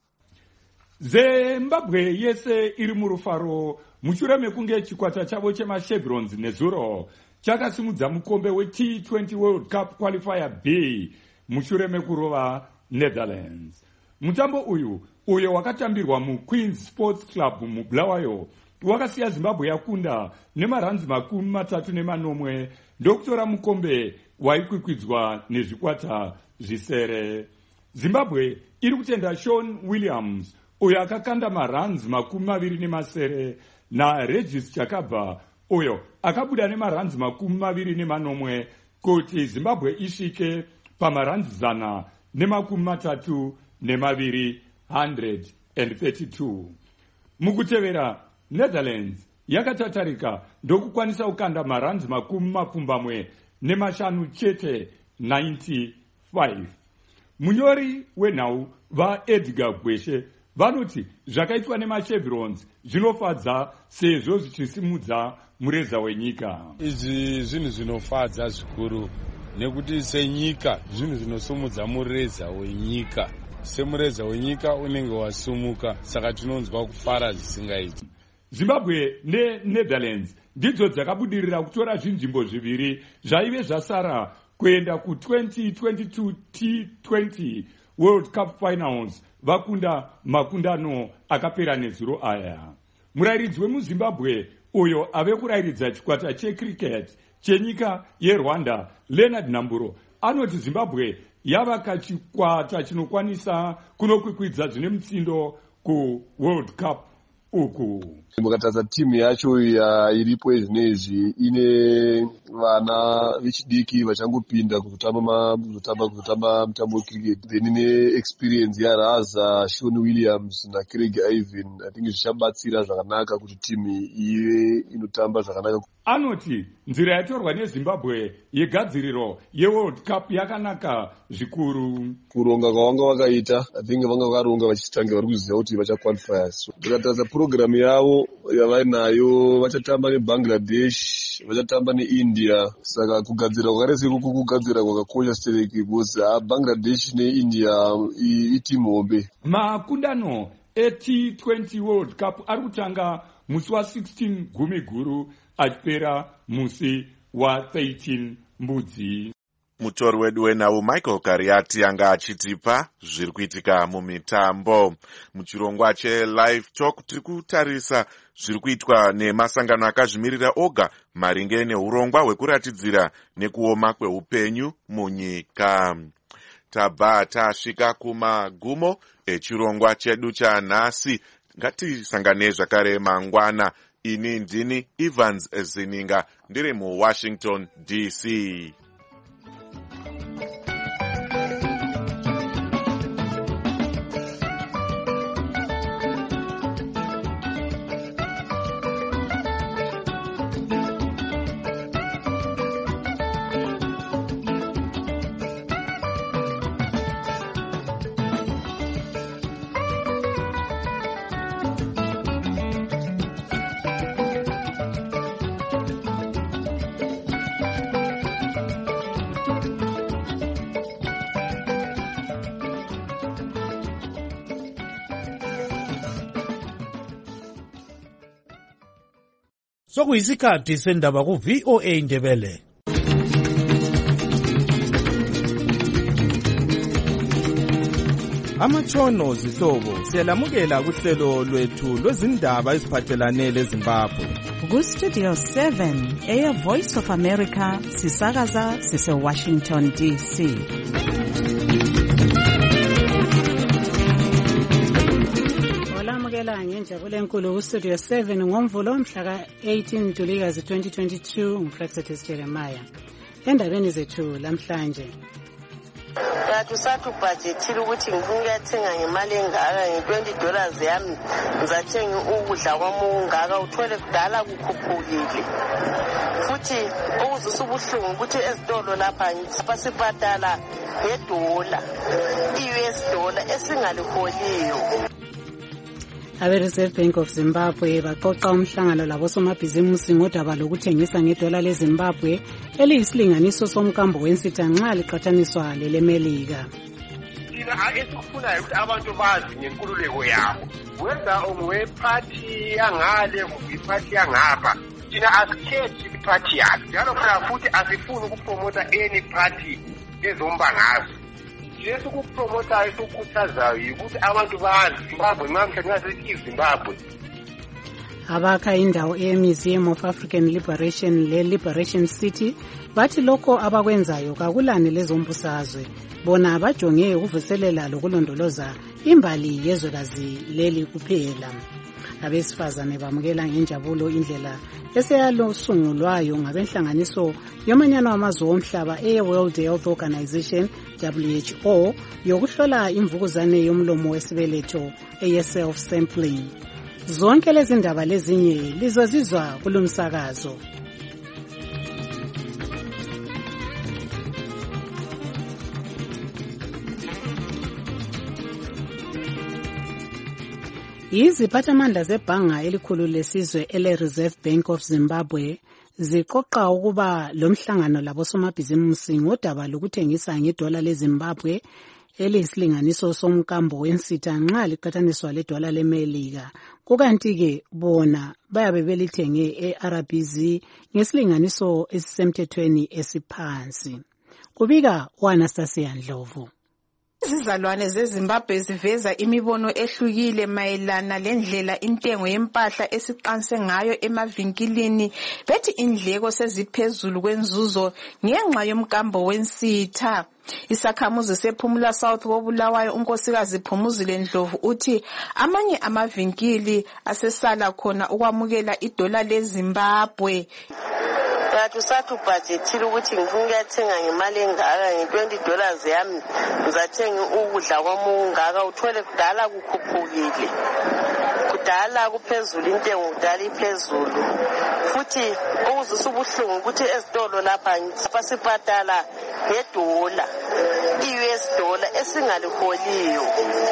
Zimbabwe yese iri murufaro mushure mekunge chikwata chavo chemashebrons nezuro chakasimudza mukombe weT20 World Cup qualifier B mushure mekurova Netherlands. Mutambo uyo wakatambirwa muQueen's Sports Club muBulawayo wakasiya Zimbabwe yakunda nemaranzi 30 ndokutora mukombe waikwikwidzwa nezvikwata zvisere. Zimbabwe iri kutenda Sean Williams uyo akakanda maranzi 20 naRegis Chakabva uyo akabuda nemaranzi 20 kuti Zimbabwe isvike pamaranzi 132. Mukutevera Netherlands yakatatarika ndokukwanisa kukanda maranzi 25 chete 95. Munyori wenhau vaEdgar Gweshe vanoti zvakaitwa nemashevrons zvinofadza sezvo zvichisimudza mureza wenyika. Izvi zvinhu zvinofadza zvikuru nekuti senyika zvinhu zvinosumudza mureza wenyika. Semureza wenyika unenge wasumuka, saka tinonzwa kufara zvisingaiti. Zimbabwe neNetherlands ndidzo dzakabudirira kutora zvinzvimbo zviviri zvaive zvasara kuenda ku2022 T20 World Cup Finals vakunda makundano akapera nezuro aya. Murairidzi wemuZimbabwe uyo ave kurairidza chikwata checricket chenyika yeRwanda Leonard Namburo anoti Zimbabwe yava kachikwata chinokwanisa kunokwikwidza zvine mutsindo kuWorld Cup uku. Mukataza timu yacho iripo zvinezvi ine vana vechidiki vachangopinda kutamba mutambo wecricket, then ine experience yaRaza, Sean Williams na Craig Ivan. I think zvichabatsira zvakanaka kuti timu ive inotamba zvakanaka. Anoti nzira yatorwa neZimbabwe yegadziriro yeWorld Cup yakanaka zvikuru. Kuronga kwavanga vakaita, I think vanga vakaronga vachitange vari kuziva kuti vachaqualifiers. Mukataza program yavo yavainayo vachatamba neBangladesh, vachatamba neIndia. Saka kugadzira kwakarese kugadzira kwakakosha stereki because Bangladesh neIndia itimu hombe. Makundano eT20 World Cup ari kutanga musi wa16 Gumiguru achipera musi wa13 Mbudzi. Mutori wedu wenhau Michael Kariati anga achitipa zviri kuitika mumitambo. Muchirongwa cheLive Talk tiri kutarisa zviri kuitwa nemasangano akazvimirira oga maringe neurongwa hwekuratidzira nekuoma kweupenyu munyika. Tabva tasvika kumagumo echirongwa chedu chanhasi. Ngatisangane zvakare mangwana. Ini ndini Evans Zininga ndiri muWashington DC. Sokuyisikhathi sendaba ku VOA Ndebele. Amatshono zihlobo siyalamukela kuhlelo lwethu lwezindaba eziphathelane leZimbabwe. Ku Studio 7 Air Voice of America sisakaza sise Washington DC. Olamukela ngenjabulo enkulu ku Studio 7 ngomvulo mhla ka 18 Ntulikazi 2022 ngufrexetis Jeremiah. Endabeni zethu lamhlanje Tusatubhajetile ukuthi ngiyathenga ngemali engaka nge$20 yami ngizathenga ukudla kwami ungaka uthole kudala kukhuphukile futhi okuzisa ubuhlungu ukuthi ezitolo lapha sibhadala ngedola i-US dollar esingaliholiyo. Abe-Reserve Bank of Zimbabwe baqoqa umhlangano labosomabhizimusi ngodaba lokuthengisa ngedola leZimbabwe eliyisilinganiso somkambo wensitha nxa liqathaniswa lelemelika. Thina esikufunayo ukuthi abantu bazi ngenkululeko yabo. Whether ungowephathi yangale kumbe iphathi yangapha, thina asikhethi iphathi yakhe. Njalo futhi asifuni ukupromota any party ezombangazo. Leso kupromotayo sokukhuthazayo ukuthi abantu bazi Zimbabwe namhla ngasithi Zimbabwe. Abakha indawo eMuseum of African Liberation le-Liberation City bathi lokho abakwenzayo kakulane lezombusazwe bona abajonge ukuvuselela lokulondoloza imbali yezwekazi leli kuphela. Abesifazane bamukela ngenjabulo indlela eseyalosungulwayo ngabenhlanganiso yomanyano wamazwe omhlaba e-World Health Organization WHO yokuhlola imvukuzane yomlomo wesibeletho eye-self sampling. Zonke lezi ndaba lezinye lizozizwa kulomsakazo. Iziphathamandla zebhanga elikhulu lesizwe ele-Reserve Bank of Zimbabwe ziqoqa ukuba lomhlangano labosomabhizimusi ngodaba lokuthengisa ngedola leZimbabwe eliyisilinganiso somkambo wensitha nxa liqathaniswa ledola lemelika. Kukanti-ke bona bayabe belithenge e-RBZ ngesilinganiso esisemthethweni esiphansi. Kubika u-Anastasia Ndlovu. Izizalwane zeZimbabwe ziveza imibono ehlukile mayelana lendlela intengo yempahla esiqanse ngayo emavinkilini. Bethi indleko seziphezulu kwenzuzo ngenxa yomkambo wensitha. Isakhamuzi sePhumula South koBulawayo unkosikazi Phumuzile Ndlovu uthi amanye amavinkili asesala khona ukwamukela idola leZimbabwe. Tusatubhajetile ukuthi ngiyathenga ngemali engaka nge$20 yami ngizathenga ukudla kwami ungaka uthole kudala kukhuphukile. Kudala kuphezulu intengo kudala iphezulu. Futhi okuzisa ubuhlungu ukuthi ezitolo lapha sibhadala ngedola i-US dollar esingaliholiyo.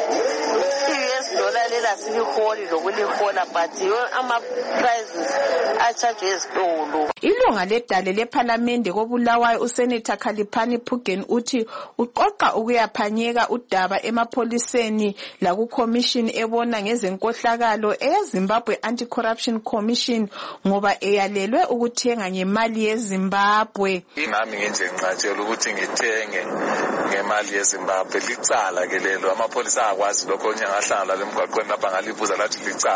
I-US dollar lela siliholi lokulihola but ama-prices a-charge ezitolo. Ilunga ledale lephalamende koBulawayo uSenator Khaliphani Phugen uthi uqoqa ukuyaphanyeka udaba emapholiseni lakuCommission ebona ngezenkohlakalo eyeZimbabwe Anti-Corruption Commission ngoba eyalelwe ukuthenga ngemali yeZimbabwe. Ingami ngenje ngincatshela ukuthi ngithenge ngemali yeZimbabwe licala ke lelo amapholisa akwazi lokho onye ngahlala lemgwaqweni lapha ngalibuza lathi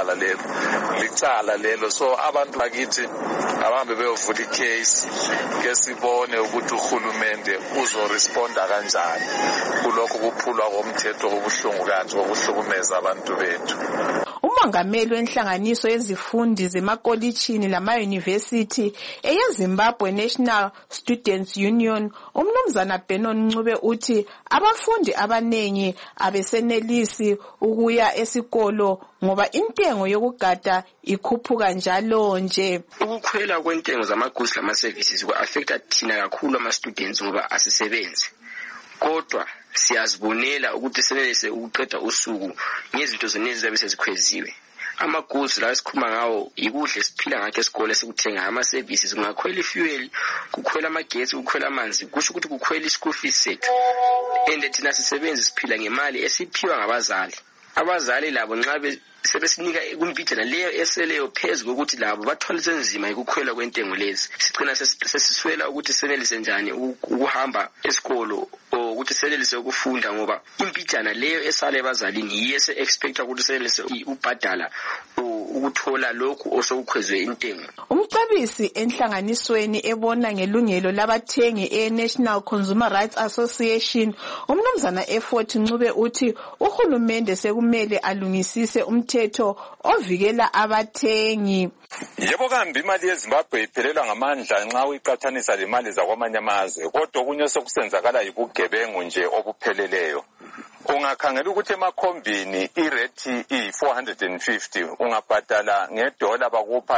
licala lelo so abantu bakithi abahambe beyovula icase ke sibone ukuthi uhulumende uzoresponda kanjani kulokho kuphulwa komthetho obuhlungu kanje okuhlukumeza abantu bethu. Umongameli wenhlanganiso yezifundi zemakolitshini lama-university eyeZimbabwe National Students Union umnumzana Benon Ncube uthi abafundi abanengi abesenelisi ukuya esikolo ngoba intengo yokugada ikhuphuka njalo nje. Ukukhwela kwentengo zamagoods lama-services ku-affecta thina kakhulu ama-students ngoba asisebenzi. Kodwa siyazibonela ukuthi senelise ukuqeda usuku ngezinto zonezi zabe sezikhweziwe. Ama-goods la esikhuluma ngawo ikudla esiphila ngakho esikole esikuthenga ama-services kungakhwela ifuel kukhwela amagetsi kukhwela amanzi kusho ukuthi kukhwela i-school fees sethu and thina sisebenzi siphila ngemali esiphiwa ngabazali abazali labo nxa sebesinika kumpitshana leyo eseleyo phezu kokuthi labo bathwalise nzima ukukhwela kwentengo lezi, sigcina sesiswela ukuthi senelise njani ukuhamba esikolo ukuthi senelise ukufunda, ngoba impitshana leyo esale bazalini yiyo ese-expecta ukuthi senelise ubhadala ukuthola lokhu osokukhwezwe intengo. Umcebisi enhlanganisweni ebona ngelungelo labathengi e-National Consumer Rights Association, umnumzana Effort Ncube uthi uhulumende sekumele alungisise umthetho ovikela abathengi. Yebo kambi imali yeZimbabwe iphelelwa ngamandla nxa uyiqathanisa lemali zakwamanye amazwe, kodwa okunye sokusenzakala yibugebengu nje obupheleleyo. Ungakhangela ukuthi emakhombini irate i450, ungabhadala ngedola bakupha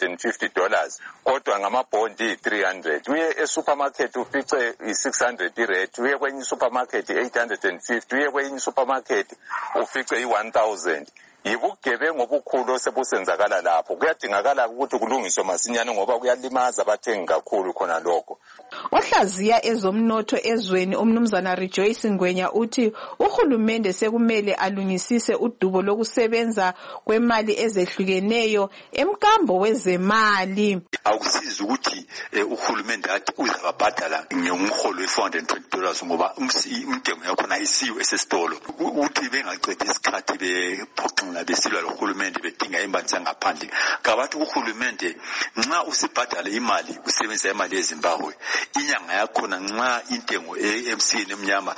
i$150, kodwa ngamabhondi i300. Uye esupermarket ufice i600 irate, uye kwenye supermarket i850, uye kwenye supermarket ufice i1000. Yibugebengu obukhulu osebusenzakala lapho. Kuyadingakala ukuthi kulungiswe masinyane ngoba kuyalimaza abathengi kakhulu khona lokho. Ohlaziya ezomnotho ezweni umnumzana Rejoice Ngwenya uthi uhulumende sekumele alungisise udubo lokusebenza kwemali ezehlukeneyo emkambo wezemali. Akusizi ukuthi uhulumende athi uzababhadala ngomholo we$420 ngoba intengo yakhona ayisiyo esesitolo. Uthi bengaqeda isikhathi bephoxela besilwa lohulumende bedinga imali zangaphandle. Kabathi uhulumende nxa usibhadala imali usebenzisa imali yeZimbabwe, inyanga yakhona nxa intengo eMCN emnyama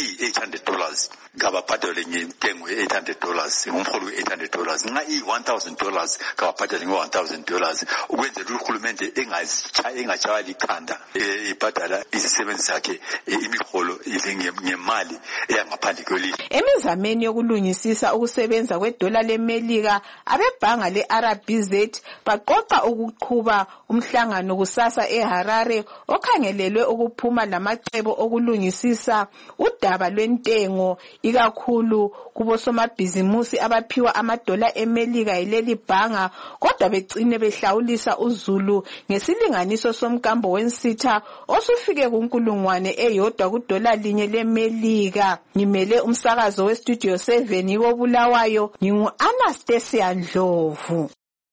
i$800, kababhadale ngentengo ye$800, ngomholo we$800. Nxa i$1,000, kababhadale nge$1,000, ukwenzela uhulumende engatshaywa likhanda ibhadala izisebenzi zakhe imiholo ngemali eyangaphandle kwelizwe. Emizameni yokulungisisa ukusebenza kwedola leMelika, abebhanga le-RBZ baqoqa ukuqhuba umhlangano kusasa eHarare okhangelelwe ukuphuma lamacebo okulungisisa udaba lwentengo, ikakhulu kubosomabhizimusi abaphiwa amadola eMelika yileli bhanga, kodwa begcine behlawulisa uzulu ngesilinganiso somkambo wensitha osufike ku1,000 kudola linye leMelika. Ngimele umsakazo weStudio 7 wobulawayo, ngingu-Anastasia Ndlovu.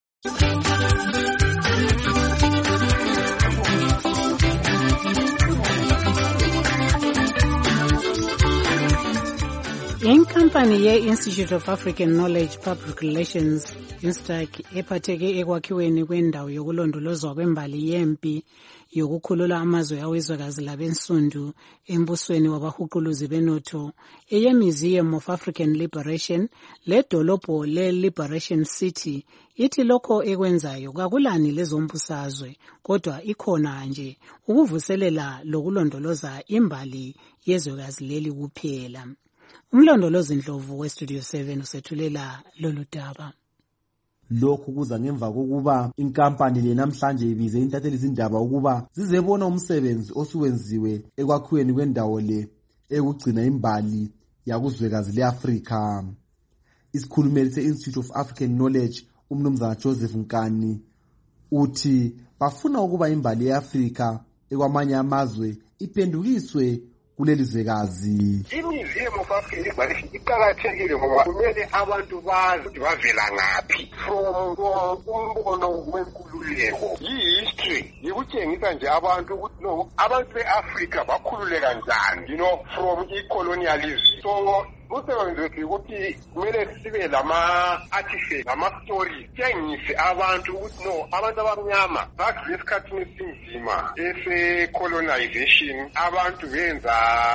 Inkampani ye-Institute of African Knowledge Public Relations, INSTAC, ephatheke ekwakhiweni kwendawo yokulondolozwa kwembali yempi yokukhulula amazwe awezwekazi labensundu embusweni wabahuquluzi benotho, eye-Museum of African Liberation ledolobho le-Liberation City, ithi lokho ekwenzayo kakulani lezombusazwe, kodwa ikhona nje ukuvuselela lokulondoloza imbali yezwekazi leli kuphela. Umlondolozi Ndlovu weStudio 7 usethulela lolu daba. Lokhu kuza ngemva kokuba inkampani le namhlanje ibize intatheli izindaba ukuba zizebona umsebenzi osuwenziwe ekwakhiweni kwendawo le ekugcina imbali yakuzwekazi leAfrika. Isikhulumeli se-Institute of African Knowledge umnumzana Joseph Nkani uthi bafuna ukuba imbali yeAfrika ekwamanye amazwe iphendukiswe kuleli zwekazi. IMuseum of African Liberation iqakathekile ngoba kumele abantu bazi ukuthi bavela ngaphi from umbono wenkululeko. History ikutshengisa nje abantu ukuthi no, abantu beAfrika bakhululeka njani, from i-colonialism. So umsebenzi wethu ukuthi kumele sibe lama-artifacts, lama-stories, tshengise abantu ukuthi no, abantu abamnyama badlule esikhathini esinzima ese-colonization. Abantu benza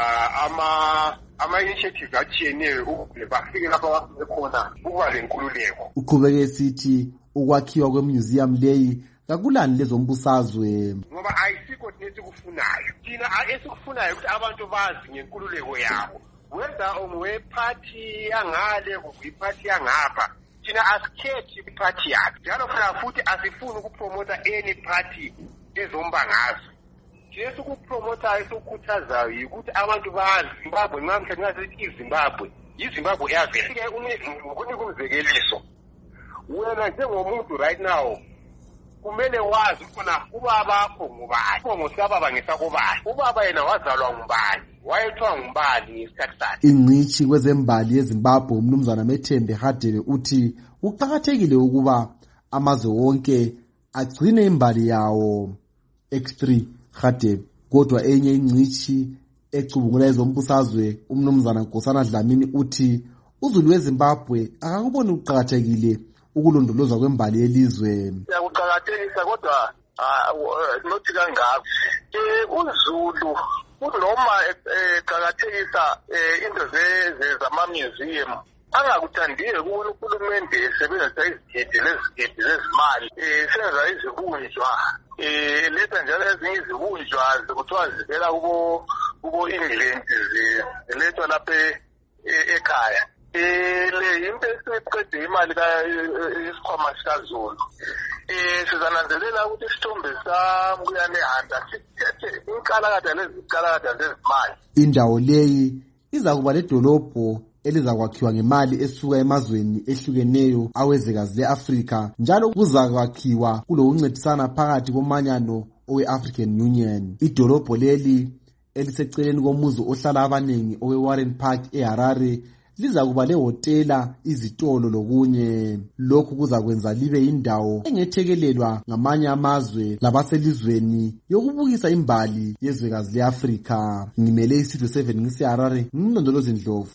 ama-initiatives atshiyeneyo ukuze bafike lapho abafike khona ukuba lenkululeko. Uqhubeke esithi ukwakhiwa kwemuseum leyi kakulani lezombusazwe ngoba ayisikho thina esikufunayo. Thina esikufunayo ukuthi abantu bazi ngenkululeko yabo, whether ungowephathi yangale kuyiphathi yangapha. Thina asikhethi iphathi yakhe, njalo futhi asifuni ukupromota any party ezombangazo. Thina esikupromota esikukhuthazayo yikuthi abantu bazi Zimbabwe. Ngamhla ngasithi iZimbabwe yavela. Ngokunika umzekeliso, wena njengomuntu right now kumele wazi khona ubaba akho ngubani, isibongo sikababa ngesakubani, ubaba yena wazalwa ngubani, wayethwa ngubani ngesikhathi sakhe. Ingcitshi kwezembali yeZimbabwe umnumzana Methembe Hadebe uthi kuqakathekile ukuba amazwe wonke agcine imbali yawo. X3 Hadebe. Kodwa enye ingcitshi ecubungula ezombusazwe umnumzana Nkosana Dlamini uthi uzulu weZimbabwe akakuboni ukuqakathekile ukulondolozwa kwembali yelizwe. Siyakuqakathekisa kodwa nothi kangako. Uzulu noma eqakathekisa into zama-museum angakuthandiye kubona uhulumende esebenzisa izigidi lezigidi zezimali senza izibunjwa letha njalo ezinye izibunjwa kuthiwa zivela kubo England zilethwa lapha ekhaya. Le into esiqede imali isikhwama sikaZulu. Sizananzelela ukuthi isithombe samkuyane-Hunter sithethe inkalakatha zezimali. Indawo leyi iza kuba ledolobho elizakwakhiwa ngemali esuka emazweni ehlukeneyo awezwekazi le-Afrika, njalo kuzakwakhiwa kulokuncedisana phakathi komanyano owe-African Union. Idolobho leli eliseceleni komuzi ohlala abaningi owe-Warren Park eHarare liza kuba lehotela, izitolo lokunye. Lokhu kuzakwenza libe indawo engethekelelwa ngamanye amazwe labaselizweni yokubukisa imbali yezwekazi le-Afrika. Ngimele iStudio 7 ngiseHarare, ngimlondolozi Ndlovu.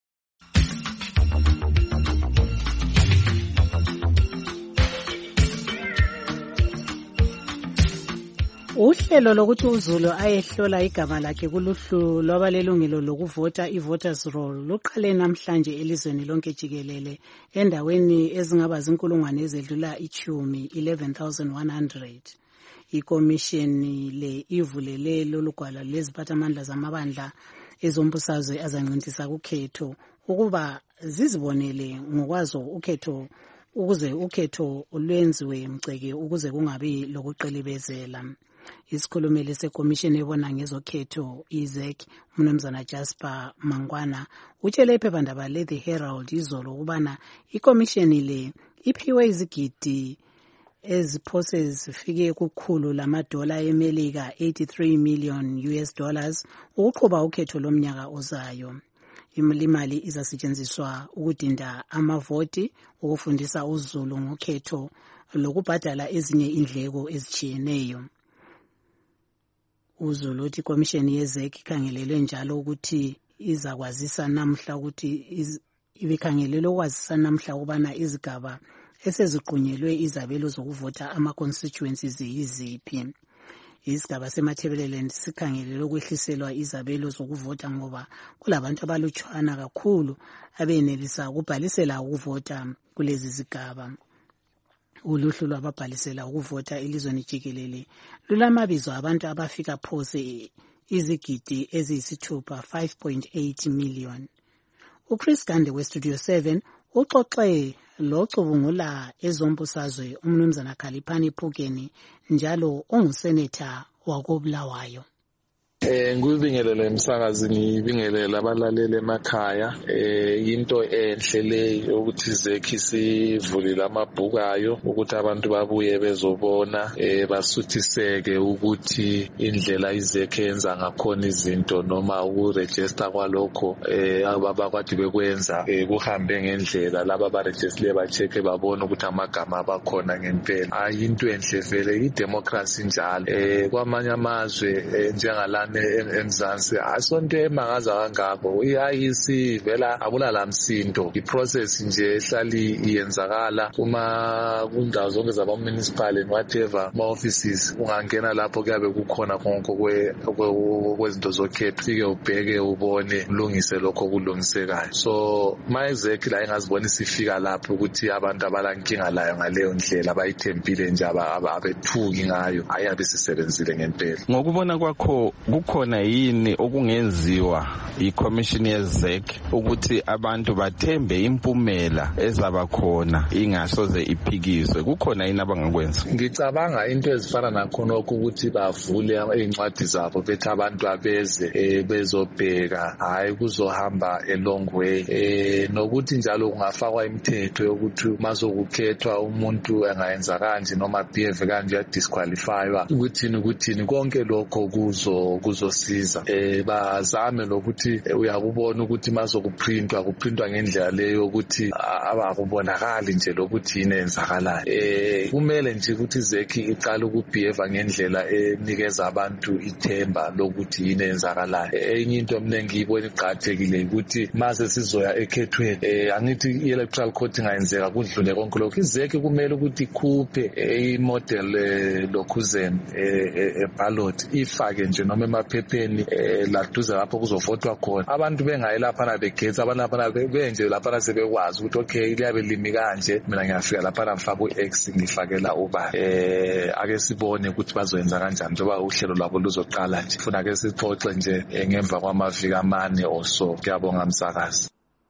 Uhlelo lokuthi uZulu ayehlola igama lakhe kuluhlu lwabalelungelo lokuvota i-voters roll luqale namhlanje elizweni lonke jikelele endaweni ezingaba zinkulungwane ezedlula 11,100. Ikomishini le ivulele lolugwalo leziphathamandla zamabandla ezombusazwe azancintisana kukhetho ukuba zizibonele ngokwazo ukhetho ukuze ukhetho olwenziwe mceke ukuze kungabi lokuqelebezela. Isikhulumeli sekomishini ebona ngezokhetho iZEC umnumzana Jasper Mangwana utshele iphephandaba le-The Herald izolo ukubana ikomishini le iphiwe izigidi eziphose zifike kukhulu lamadola eMelika $83 million ukuqhuba ukhetho lomnyaka ozayo. Imali izasetshenziswa ukudinda amavoti, ukufundisa uZulu ngokhetho lokubhadala ezinye indleko ezitshiyeneyo. uZulu uthi ikomishini yeZEC ikhangelelwe njalo ukuthi izakwazisa namhla ukuthi ibikhangelelwe ukwazisa namhla ukubana izigaba eseziqunyelwe izabelo zokuvota ama-constituencies yiziphi. Isigaba seMatabeleland sikhangelelwe ukwehliselwa izabelo zokuvota ngoba kulabantu abalutshwana kakhulu abenelisa ukubhalisela ukuvota kulezi zigaba. Uluhlu lwababhalisela ukuvota elizweni jikelele lulamabizo abantu abafika phose izigidi eziyisithupha 5.8 million. uChris Gande weStudio 7 uxoxe locubungula ezombusazwe umnumzana Khaliphani Phukeni njalo onguseneta wakoBulawayo. Ngibingelele emsakazi, ngibingelele abalaleli emakhaya. Into enhle le ukuthi iZEC sivulile amabhuku ayo ukuthi abantu babuye bezobona, basuthiseke ukuthi indlela iZEC yenza ngakhona izinto noma ukuregister kwalokho abakwathi bekwenza kuhambe ngendlela. Laba abaregister ba-check babone ukuthi amagama abakhona ngempela. Ayinto enhle vele idemocracy njalo. Kwamanye amazwe njengalana eMzansi asonto emangaza kangako iyayisivela abulala msindo. iprocess nje ehlali iyenzakala kundawo zonke zaba municipal and whatever ma offices. Ungangena lapho kuyabe kukhona konke kwezinto zokhetho, ufike ubheke ubone ulungise lokho kulungisekayo. So iZEC la ingazibona isifika lapho ukuthi abantu abalankinga layo ngaleyo ndlela abayithembile nje abethuki ngayo ayabe sisebenzile ngempela. Ngokubona kwakho kukhona yini okungenziwa iCommission yeZEC ukuthi abantu bathembe impumela ezaba khona ingasoze iphikiswe? Kukhona yini abangakwenza? Ngicabanga into ezifana nakhonokho ukuthi bavule incwadi zabo bethi abantu abeze bezobheka, hayi kuzohamba a long way, nokuthi njalo kungafakwa imithetho yokuthi mazokukhethwa umuntu engayenza kanje noma behave kanje ya disqualifywa ukuthini konke lokho kuzosiza. Bazame lokuthi uyakubona ukuthi mazokuprintwa kuprintwa ngendlela leyo ukuthi abakubonakali nje lokuthi yini enzakalayo. Kumele nje ukuthi iZEC iqale ukubehave ngendlela enikeza abantu ithemba lokuthi yini enzakalayo. Enye into mina ngiyibona iqhathekile ukuthi mase sizoya ekhethweni, angithi i-electoral court ingayenzeka kudlule konke lokho. iZEC kumele ukuthi ikhuphe i-model lokhuzem ballot ifake nje noma emaphepheni laduze lapho kuzovotwa khona. Abantu bengayi lapha bekhetha, abantu lapha benje lapha sebekwazi ukuthi okay liyabe limi kanje, mina ngiyafika lapha ngifaka uX ngifakela uba. Ake sibone ukuthi bazoyenza kanjani njengoba uhlelo lwabo luzoqala nje. Funa ke sixoxe nje ngemva kwamaviki amane oso. Ngiyabonga msakazi.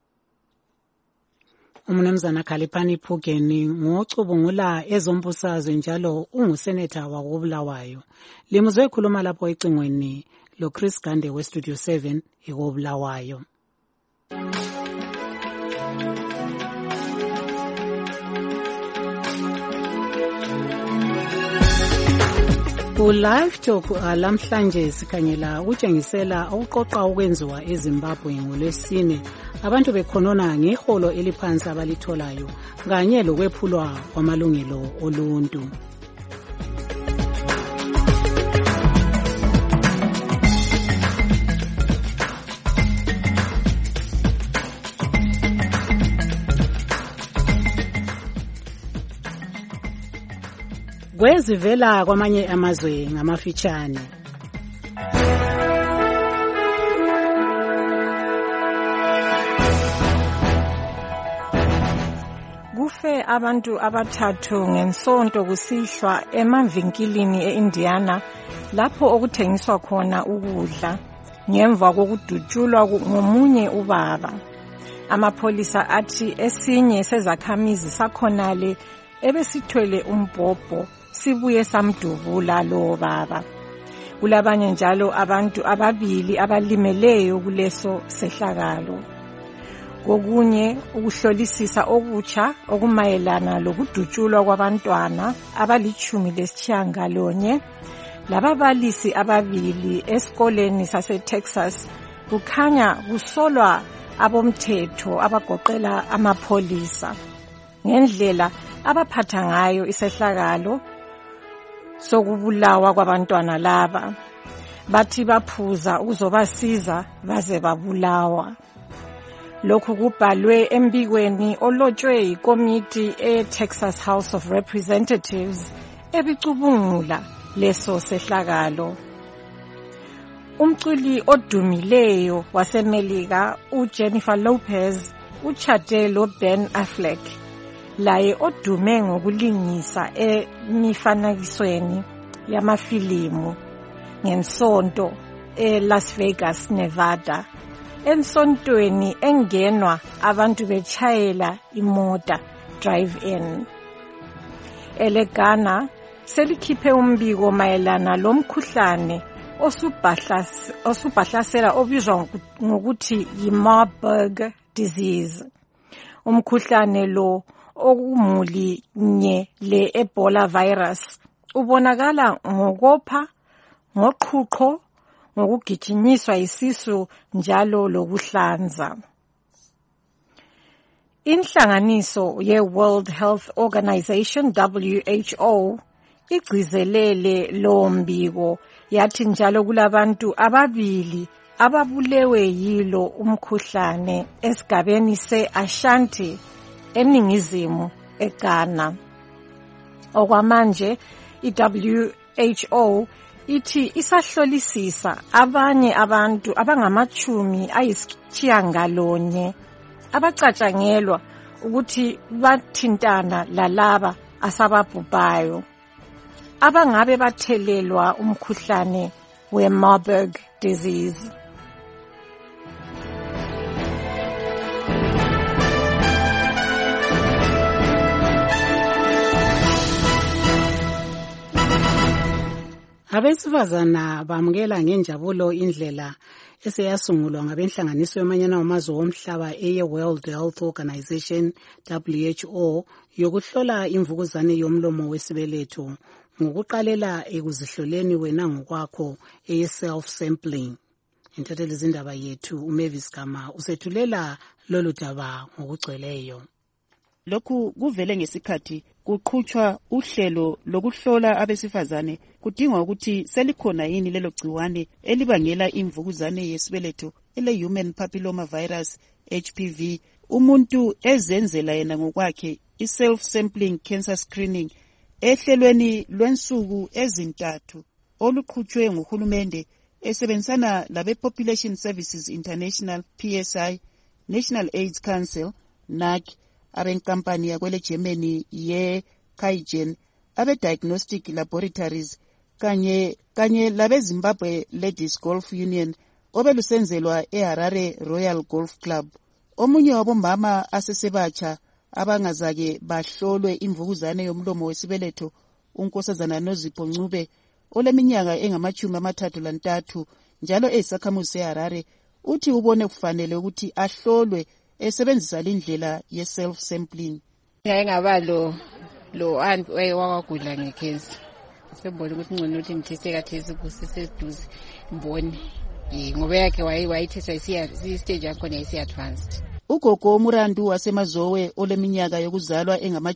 Umnumzana Khaliphani Phugeni ngocubungula ezombusazwe njalo unguseneta wakoBulawayo. Limuzwe khuluma lapho ecingweni lo Chris Gande we Studio 7 ekoBulawayo. Live Talk lamhlanje sikhangela ukutshengisela ukuqoqa okwenziwa eZimbabwe ngolwesine abantu bekhonona ngeholo eliphansi abalitholayo kanye lokwephulwa kwamalungelo oluntu. Kwezivela kwamanye amazwe ngamafitshane. Kufe abantu abathathu ngensonto kusihlwa emavinkilini eIndiana lapho okuthengiswa khona ukudla ngemva kokudutshulwa ngomunye ubaba. Amapholisa athi esinye sezakhamizi sakhonale ebesithwele umbhobho sibuye samdubula lo baba. Kulabanye njalo abantu ababili abalimeleyo kuleso sehlakalo. Kokunye ukuhlolisisa okutsha okumayelana lokudutshulwa kwabantwana abali-19 lababalisi ababili esikoleni saseTexas kukhanya kusolwa abomthetho abagoqela amapholisa ngendlela abaphatha ngayo isehlakalo sokubulawa kwabantwana laba. Bathi baphuza ukuzobasiza baze babulawa. Lokhu kubhalwe embikweni olotshwe ikomiti eTexas House of Representatives ebicubungula leso sehlakalo. Umculi odumileyo waseMelika uJennifer Lopez utshade loBen Affleck, laye odume ngokulingisa emifanekisweni yamafilimu ngensonto eLas Vegas, Nevada. Ensontweni engenwa abantu betshayela imota drive-in. Elegana selikhiphe umbiko mayelana lomkhuhlane osubhahlasela obizwa ngokuthi yi-Marburg disease. Umkhuhlane lo okumuli nye le-Ebola virus ubonakala ngokopha, ngoqhuqho, ngokugijinyiswa isisu njalo lokuhlanza. Inhlanganiso ye-World Health Organization WHO igcizelele lo mbiko yathi njalo kulabantu ababili ababulewe yilo umkhuhlane esigabeni se-Ashanti eningizimu eGhana. Okwamanje i-WHO ithi isahlolisisa abanye abantu abangama-90 abacatshangelwa ukuthi bathintana lalaba asababhubhayo abangabe bathelelwa umkhuhlane were Marburg disease. Abesifazana bamukela ngenjabulo indlela eseyasungulwa ngabenhlanganiso yamanyana wamazwe womhlaba eye-World Health Organization WHO yokuhlola imvukuzane yomlomo wesibeletho ngokuqalela ekuzihloleni wena ngokwakho eye-self-sampling. Intatheli zindaba yethu uMavis Gama usethulela lolu daba ngokugcweleyo. Lokhu kuvele ngesikhathi kuqhutshwa uhlelo lokuhlola abesifazane kudingwa ukuthi selikhona yini lelo gciwane elibangela imvukuzane yesibeletho ele-human papilloma virus HPV. Umuntu ezenzela yena ngokwakhe i-self-sampling cancer screening ehlelweni lwensuku ezintathu oluqhutshwe nguhulumende esebenzisana labe-Population Services International PSI, National AIDS Council, NAC, abenkampani yakwele Germany ye-Kaigen, abe-Diagnostic Laboratories kanye labe-Zimbabwe Ladies Golf Union obelusenzelwa eHarare Royal Golf Club. Omunye wabomama asesebatsha abangazake bahlolwe imvukuzane yomlomo wesibeletho, uNkosazana Nozipho Ncube oleminyaka engama-33 njalo eyisakhamuzi seHarare, uthi ubone kufanele ukuthi ahlolwe esebenzisa lindlela ye-self-sampling. Ngingaba lo anti owagula ngekhensa. Sebona ukuthi ngcono ukuthi ngitheste kathesi kuseseduze mbone. Ngoba yakhe wayitheswa stage yakhona isi-advanced. Ugogo Murandu wasemazowe oleminyaka yokuzalwa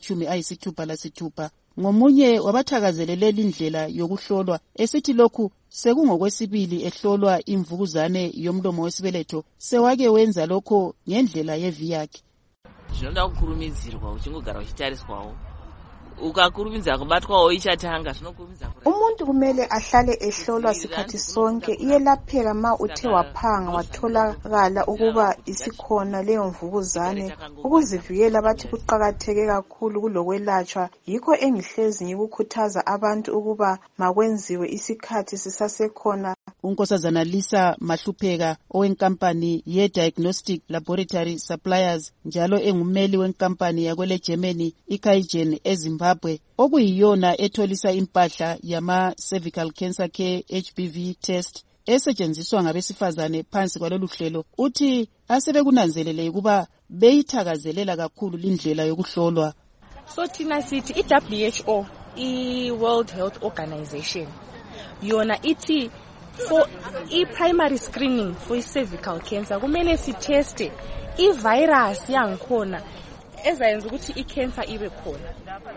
engama-66 ngomunye wabathakazelele lindlela yokuhlolwa esithi lokhu sekungokwesibili ehlolwa imvukuzane yomlomo wesibeletho sewake wenza lokho ngendlela yevi yakhe. Zvinoda kukurumidzirwa uchingogara uchitariswawo. Ukakurumidza kubatwawo ichatanga zvinokurumidza. Umuntu kumele ahlale ehlolwa sikhathi sonke iyelapheka ma uthe waphanga watholakala ukuba isikhona leyo mvukuzane. Ukuzivikela bathi kuqakatheke kakhulu kulokwelatshwa, yikho engihlezi ngikukhuthaza abantu ukuba makwenziwe isikhathi sisasekhona. uNkosazana Lisa Mahlupheka owenkampani ye-Diagnostic Laboratory Suppliers njalo engumeli wenkampani yakwele Germany iKaigen eZimbabwe okuyiyona etholisa impahla yama-cervical cancer care HPV test esetshenziswa ngabesifazane phansi kwalolu hlelo, uthi asebekunanzelele ukuba beyithakazelela kakhulu lindlela yokuhlolwa. So thina sithi i-WHO, i-World Health Organization, yona ithi for i-primary screening for i-cervical cancer kumele sitheste i-virus yangikhona ezayenza ukuthi i-cancer ibe khona.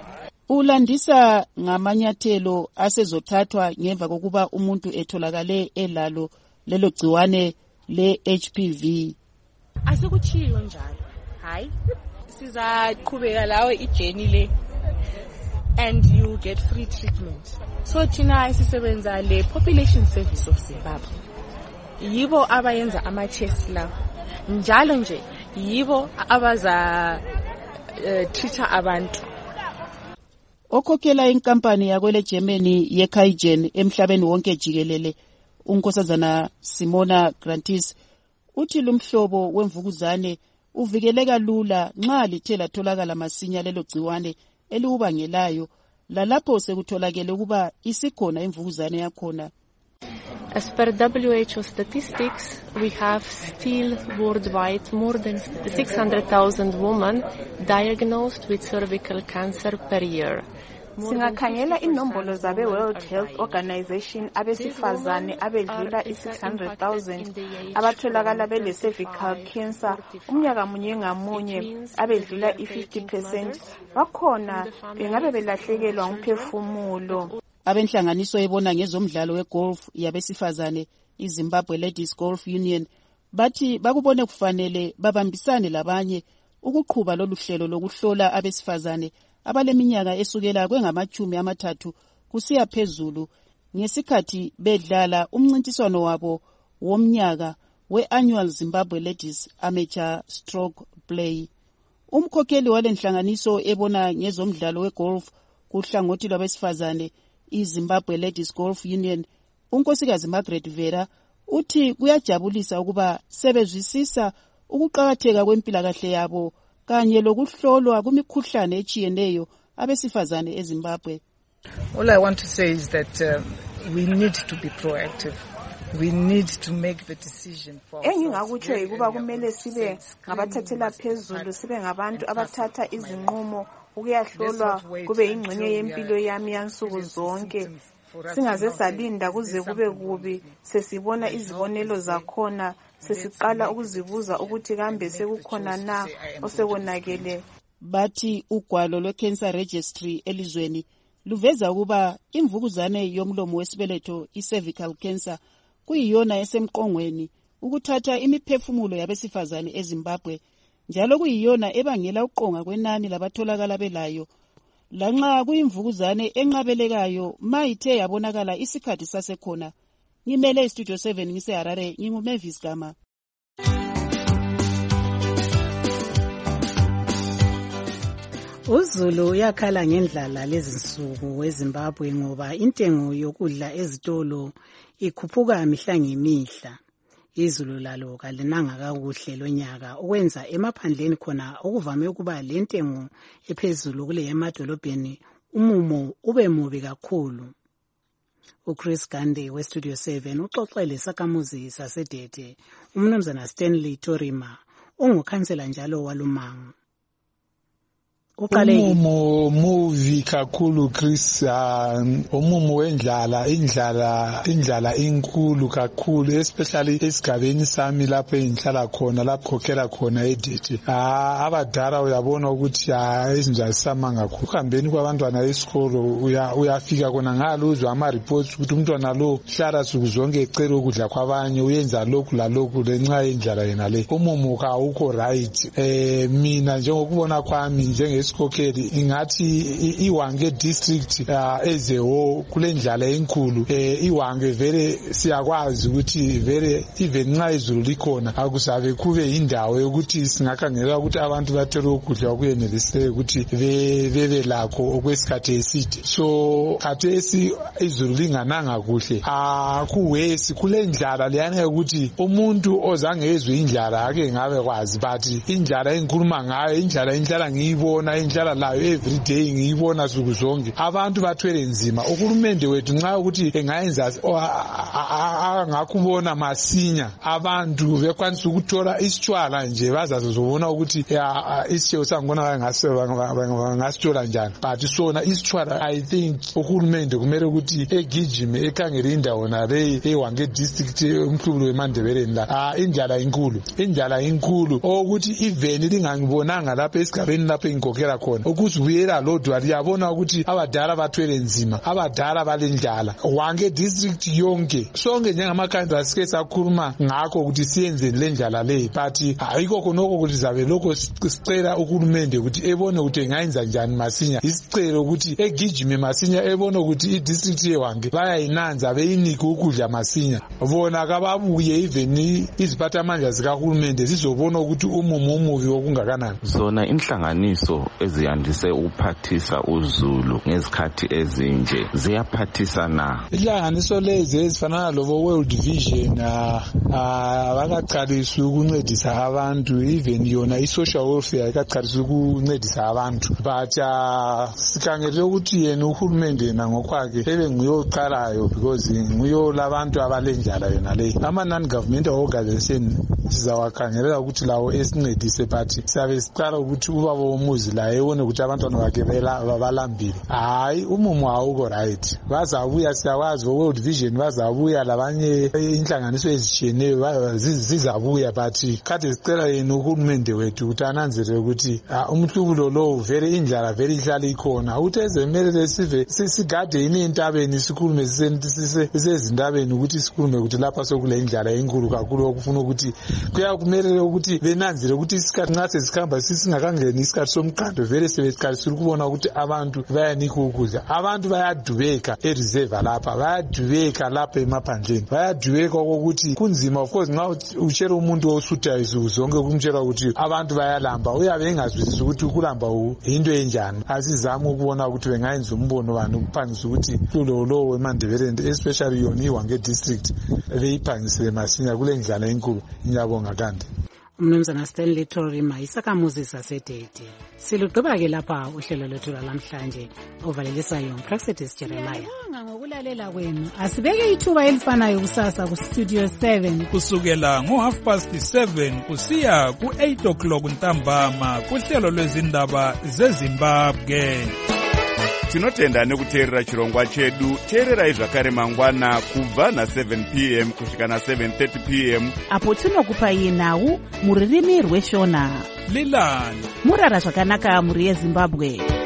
Ulandisa ngamanyathelo asezothathwa ngemva kokuba umuntu etholakale elalo lelo gciwane le-HPV. Asikuchiyo njalo. Hayi, sizaqhubeka lawe ijeni le and you get free treatment. So thina sisebenza le Population Service of Zimbabwe. Yibo abayenza ama-checks lawo. Njalo nje yibo abaza treata abantu. Okhokhela inkampani yakwele Germany yeKaigen emhlabeni wonke jikelele, uNkosazana Simona Grantis, uthi lumhlobo wemvukuzane uvikeleka lula nxa lithe latholakala masinya lelo gciwane eliubangelayo lalapho sekutholakele ukuba isikhona imvukuzane yakhona. As per WHO statistics, we have still worldwide more than 600,000 women diagnosed with cervical cancer per year. Singakhangela inombolo zabe World Health Organization abesifazane abedlula i-600,000 abatholakala bele cervical cancer umnyaka munye ngamunye abedlula i-50% bakhona bengabe belahlekelwa umphefumulo. Abenhlanganiso ebona ngezomdlalo wegolf yabesifazane iZimbabwe Ladies Golf Union bathi bakubone kufanele babambisane labanye ukuqhuba lolu hlelo lokuhlola abesifazane abaleminyaka esukela kwengama-30 kusiya phezulu ngesikhathi bedlala umncintiswano wabo womnyaka we-Annual Zimbabwe Ladies Amateur Stroke Play. Umkhokheli walenhlanganiso ebona ngezomdlalo wegolf kuhlangothi lwabesifazane iZimbabwe Ladies Golf Union unkosikazi Margaret Vera uthi kuyajabulisa ukuba sebezwisisa ukuqakatheka kwempilakahle yabo kanye lokuhlolwa kumikhuhlane etshiyeneyo abesifazane eZimbabwe. All I want to say is that we need to be proactive. We need to make the decision for engingakutsho yikuba kumele sibe ngabathathela phezulu, sibe ngabantu abathatha izinqumo ukuyahlolwa kube ingxenye yempilo yami yansuku zonke. Singaze salinda kuze kube kubi sesibona izibonelo zakhona, sesiqala ukuzibuza ukuthi kambe sekukhona na osekonakele. Bathi ugwalo lwe-Cancer Registry elizweni luveza ukuba imvukuzane yomlomo wesibeletho i-cervical cancer kuyiyona esemqongweni ukuthatha imiphefumulo yabesifazane eZimbabwe, njalo kuyiyona ebangela uqonga kwenani labatholakala belayo. Lanxa kuyimvukuzane enqabelekayo ma ithe yabonakala isikhathi sasekhona. Ngimele iStudio 7 ngiseHarare, nginguMavis Gama. Uzulu uyakhala ngendlala lezinsuku eZimbabwe ngoba intengo yokudla ezitolo ikhuphuka mihla ngemihla. Izulu lalo kalinanga kakuhle lonyaka okwenza emaphandleni khona okuvame ukuba lentengo ephezulu kule emadolobheni umumo ube mubi kakhulu. uChris Gande weStudio 7 uxoxele sakamuzi sasedede umnumzana Stanley Torima ungukhansela njalo walumango. Umumo muvi kakhulu Chris, umumo wendlala, indlala inkulu kakhulu, especially esigabeni sami lapho engihlala khona, lapho khokhela khona edede. Abadala uyabona ukuthi izinto azisamanga kakhulu. Kuhambeni kwabantwana esikolo uyafika khona ngaluzwa ama reports ukuthi umntwana lo hlala suku zonke ecela ukudla kwabanye, uyenza lokhu lalokhu lenxa yendlala yena le. Umumo awukho right. Mina njengokubona kwami isikhokheli ingathi iWange district ezeho kulendlala enkulu, iWange vele siyakwazi ukuthi vele even nxa izulu likhona akusabe kube indawo yokuthi singakhangela ukuthi abantu bathola ukudla okuyenelisileyo ukuthi bebe lakho okwesikhathi eside. So khathesi izulu lingananga kuhle, kuwesi kulendlala leyana ukuthi umuntu ozange ezwe indlala ake ngabe kwazi, but indlala engikhuluma ngayo indlala engihlala ngiyibona, indlala layo everyday ngiyibona suku zonke. Abantu bathwele nzima. Uhulumende wethu nxa ukuthi engayenza angakubona masinya abantu bekwanisa ukuthola isitshwala nje bazazobona ukuthi isitshebo sangibona ngasithola njani, but sona isitshwala I think uhulumende kumele ukuthi egijime ekhangele indawo nale eWange district umhlubulo weMandebeleni la. Indlala inkulu ukuthi even lingangibonanga lapha esigabeni lapha engikhokhela khona ukuzibuyela lodwa liyabona ukuthi abadala bathwele nzima, abadala balendlala. Wange district yonke sonke njengamakhandla sike sakhuluma ngakho ukuthi siyenze lendlala le, but ayikho khonoko ukuthi zabe lokho sicela uhulumende ukuthi ebone ukuthi engayenza njani masinya, isicelo ukuthi egijime masinya ebone ukuthi idistrict yeWange bayayinanza beyinike ukudla masinya. Bona kababuye even iziphathamandla zikahulumende zizobona ukuthi umumo umubi okungakanani. Zona inhlanganiso eziyandise ukuphathisa uzulu ngezikhathi ezinje ziyaphathisa na? Inhlanganiso lezi ezifana lo World Vision bakaqalisa ukuncedisa abantu, even yona i-social welfare ikaqalisa ukuncedisa abantu, but sikhangele ukuthi yena uhulumende yena ngokwakhe ebe nguyoqalayo because nguyo labantu abalendlala yona le. Ama non-government organization sizawakhangelela ukuthi lawo esincedise, but siyabe siqala ukuthi ubaba womuzi la ebone ukuthi abantwana bakhe balambile. Hayi umumo awukho right. Bazabuya siyawazi World Vision bazabuya labanye inhlanganiso ezitshiyeneyo zizabuya, but kade sicela yena uhulumende wethu ukuthi ananzelele ukuthi umhlubulo lo vele indlala vele ihlala ikhona, ukuthi ezemelele sive sigade yini entabeni sikhulume sisezindabeni ukuthi sikhulume ukuthi lapha sokule indlala enkulu kakhulu okufuna ukuthi kuyakumelele ukuthi venanzire ukuthi isikhathi nxa sesikhamba sisingakangeni isikhathi somqando vele sebesikhathi siri kubona ukuthi abantu bayanika ukudla. Abantu bayadubeka ereserve lapha, bayadubeka lapha emaphandleni, bayadubeka kokuthi kunzima. Of course nxa utshela umuntu osuthayo zonke kumtshela ukuthi abantu bayalamba, uyabe engazwisisi ukuthi ukulamba into enjani. Asizama ukubona ukuthi bengayenza umbono bani ukuphangisa ukuthi lo weMandebele especially yona iWange district beyiphangisile masinya kule ndlala enkulu. Ngiyabonga kanti Mnumzana Stanley Torima isakhamuzi saseDede. Silugqiba ke lapha uhlelo lwethu lamhlanje ovalelisayo Praxetis Jeremiah. Ngokulalela kwenu asibeke ithuba elifanayo kusasa ku Studio 7 kusukela ngo7:30 kusiya ku8:00 ntambama kuhlelo lwezindaba zeZimbabwe. Tinotenda nekuteerera chirongwa chedu. Teererai zvakare mangwana kubva na7 p.m. kusvika na7:30 p.m. apo tinokupai nhau muririmi rweshona Lilani murara zvakanaka muri yeZimbabwe.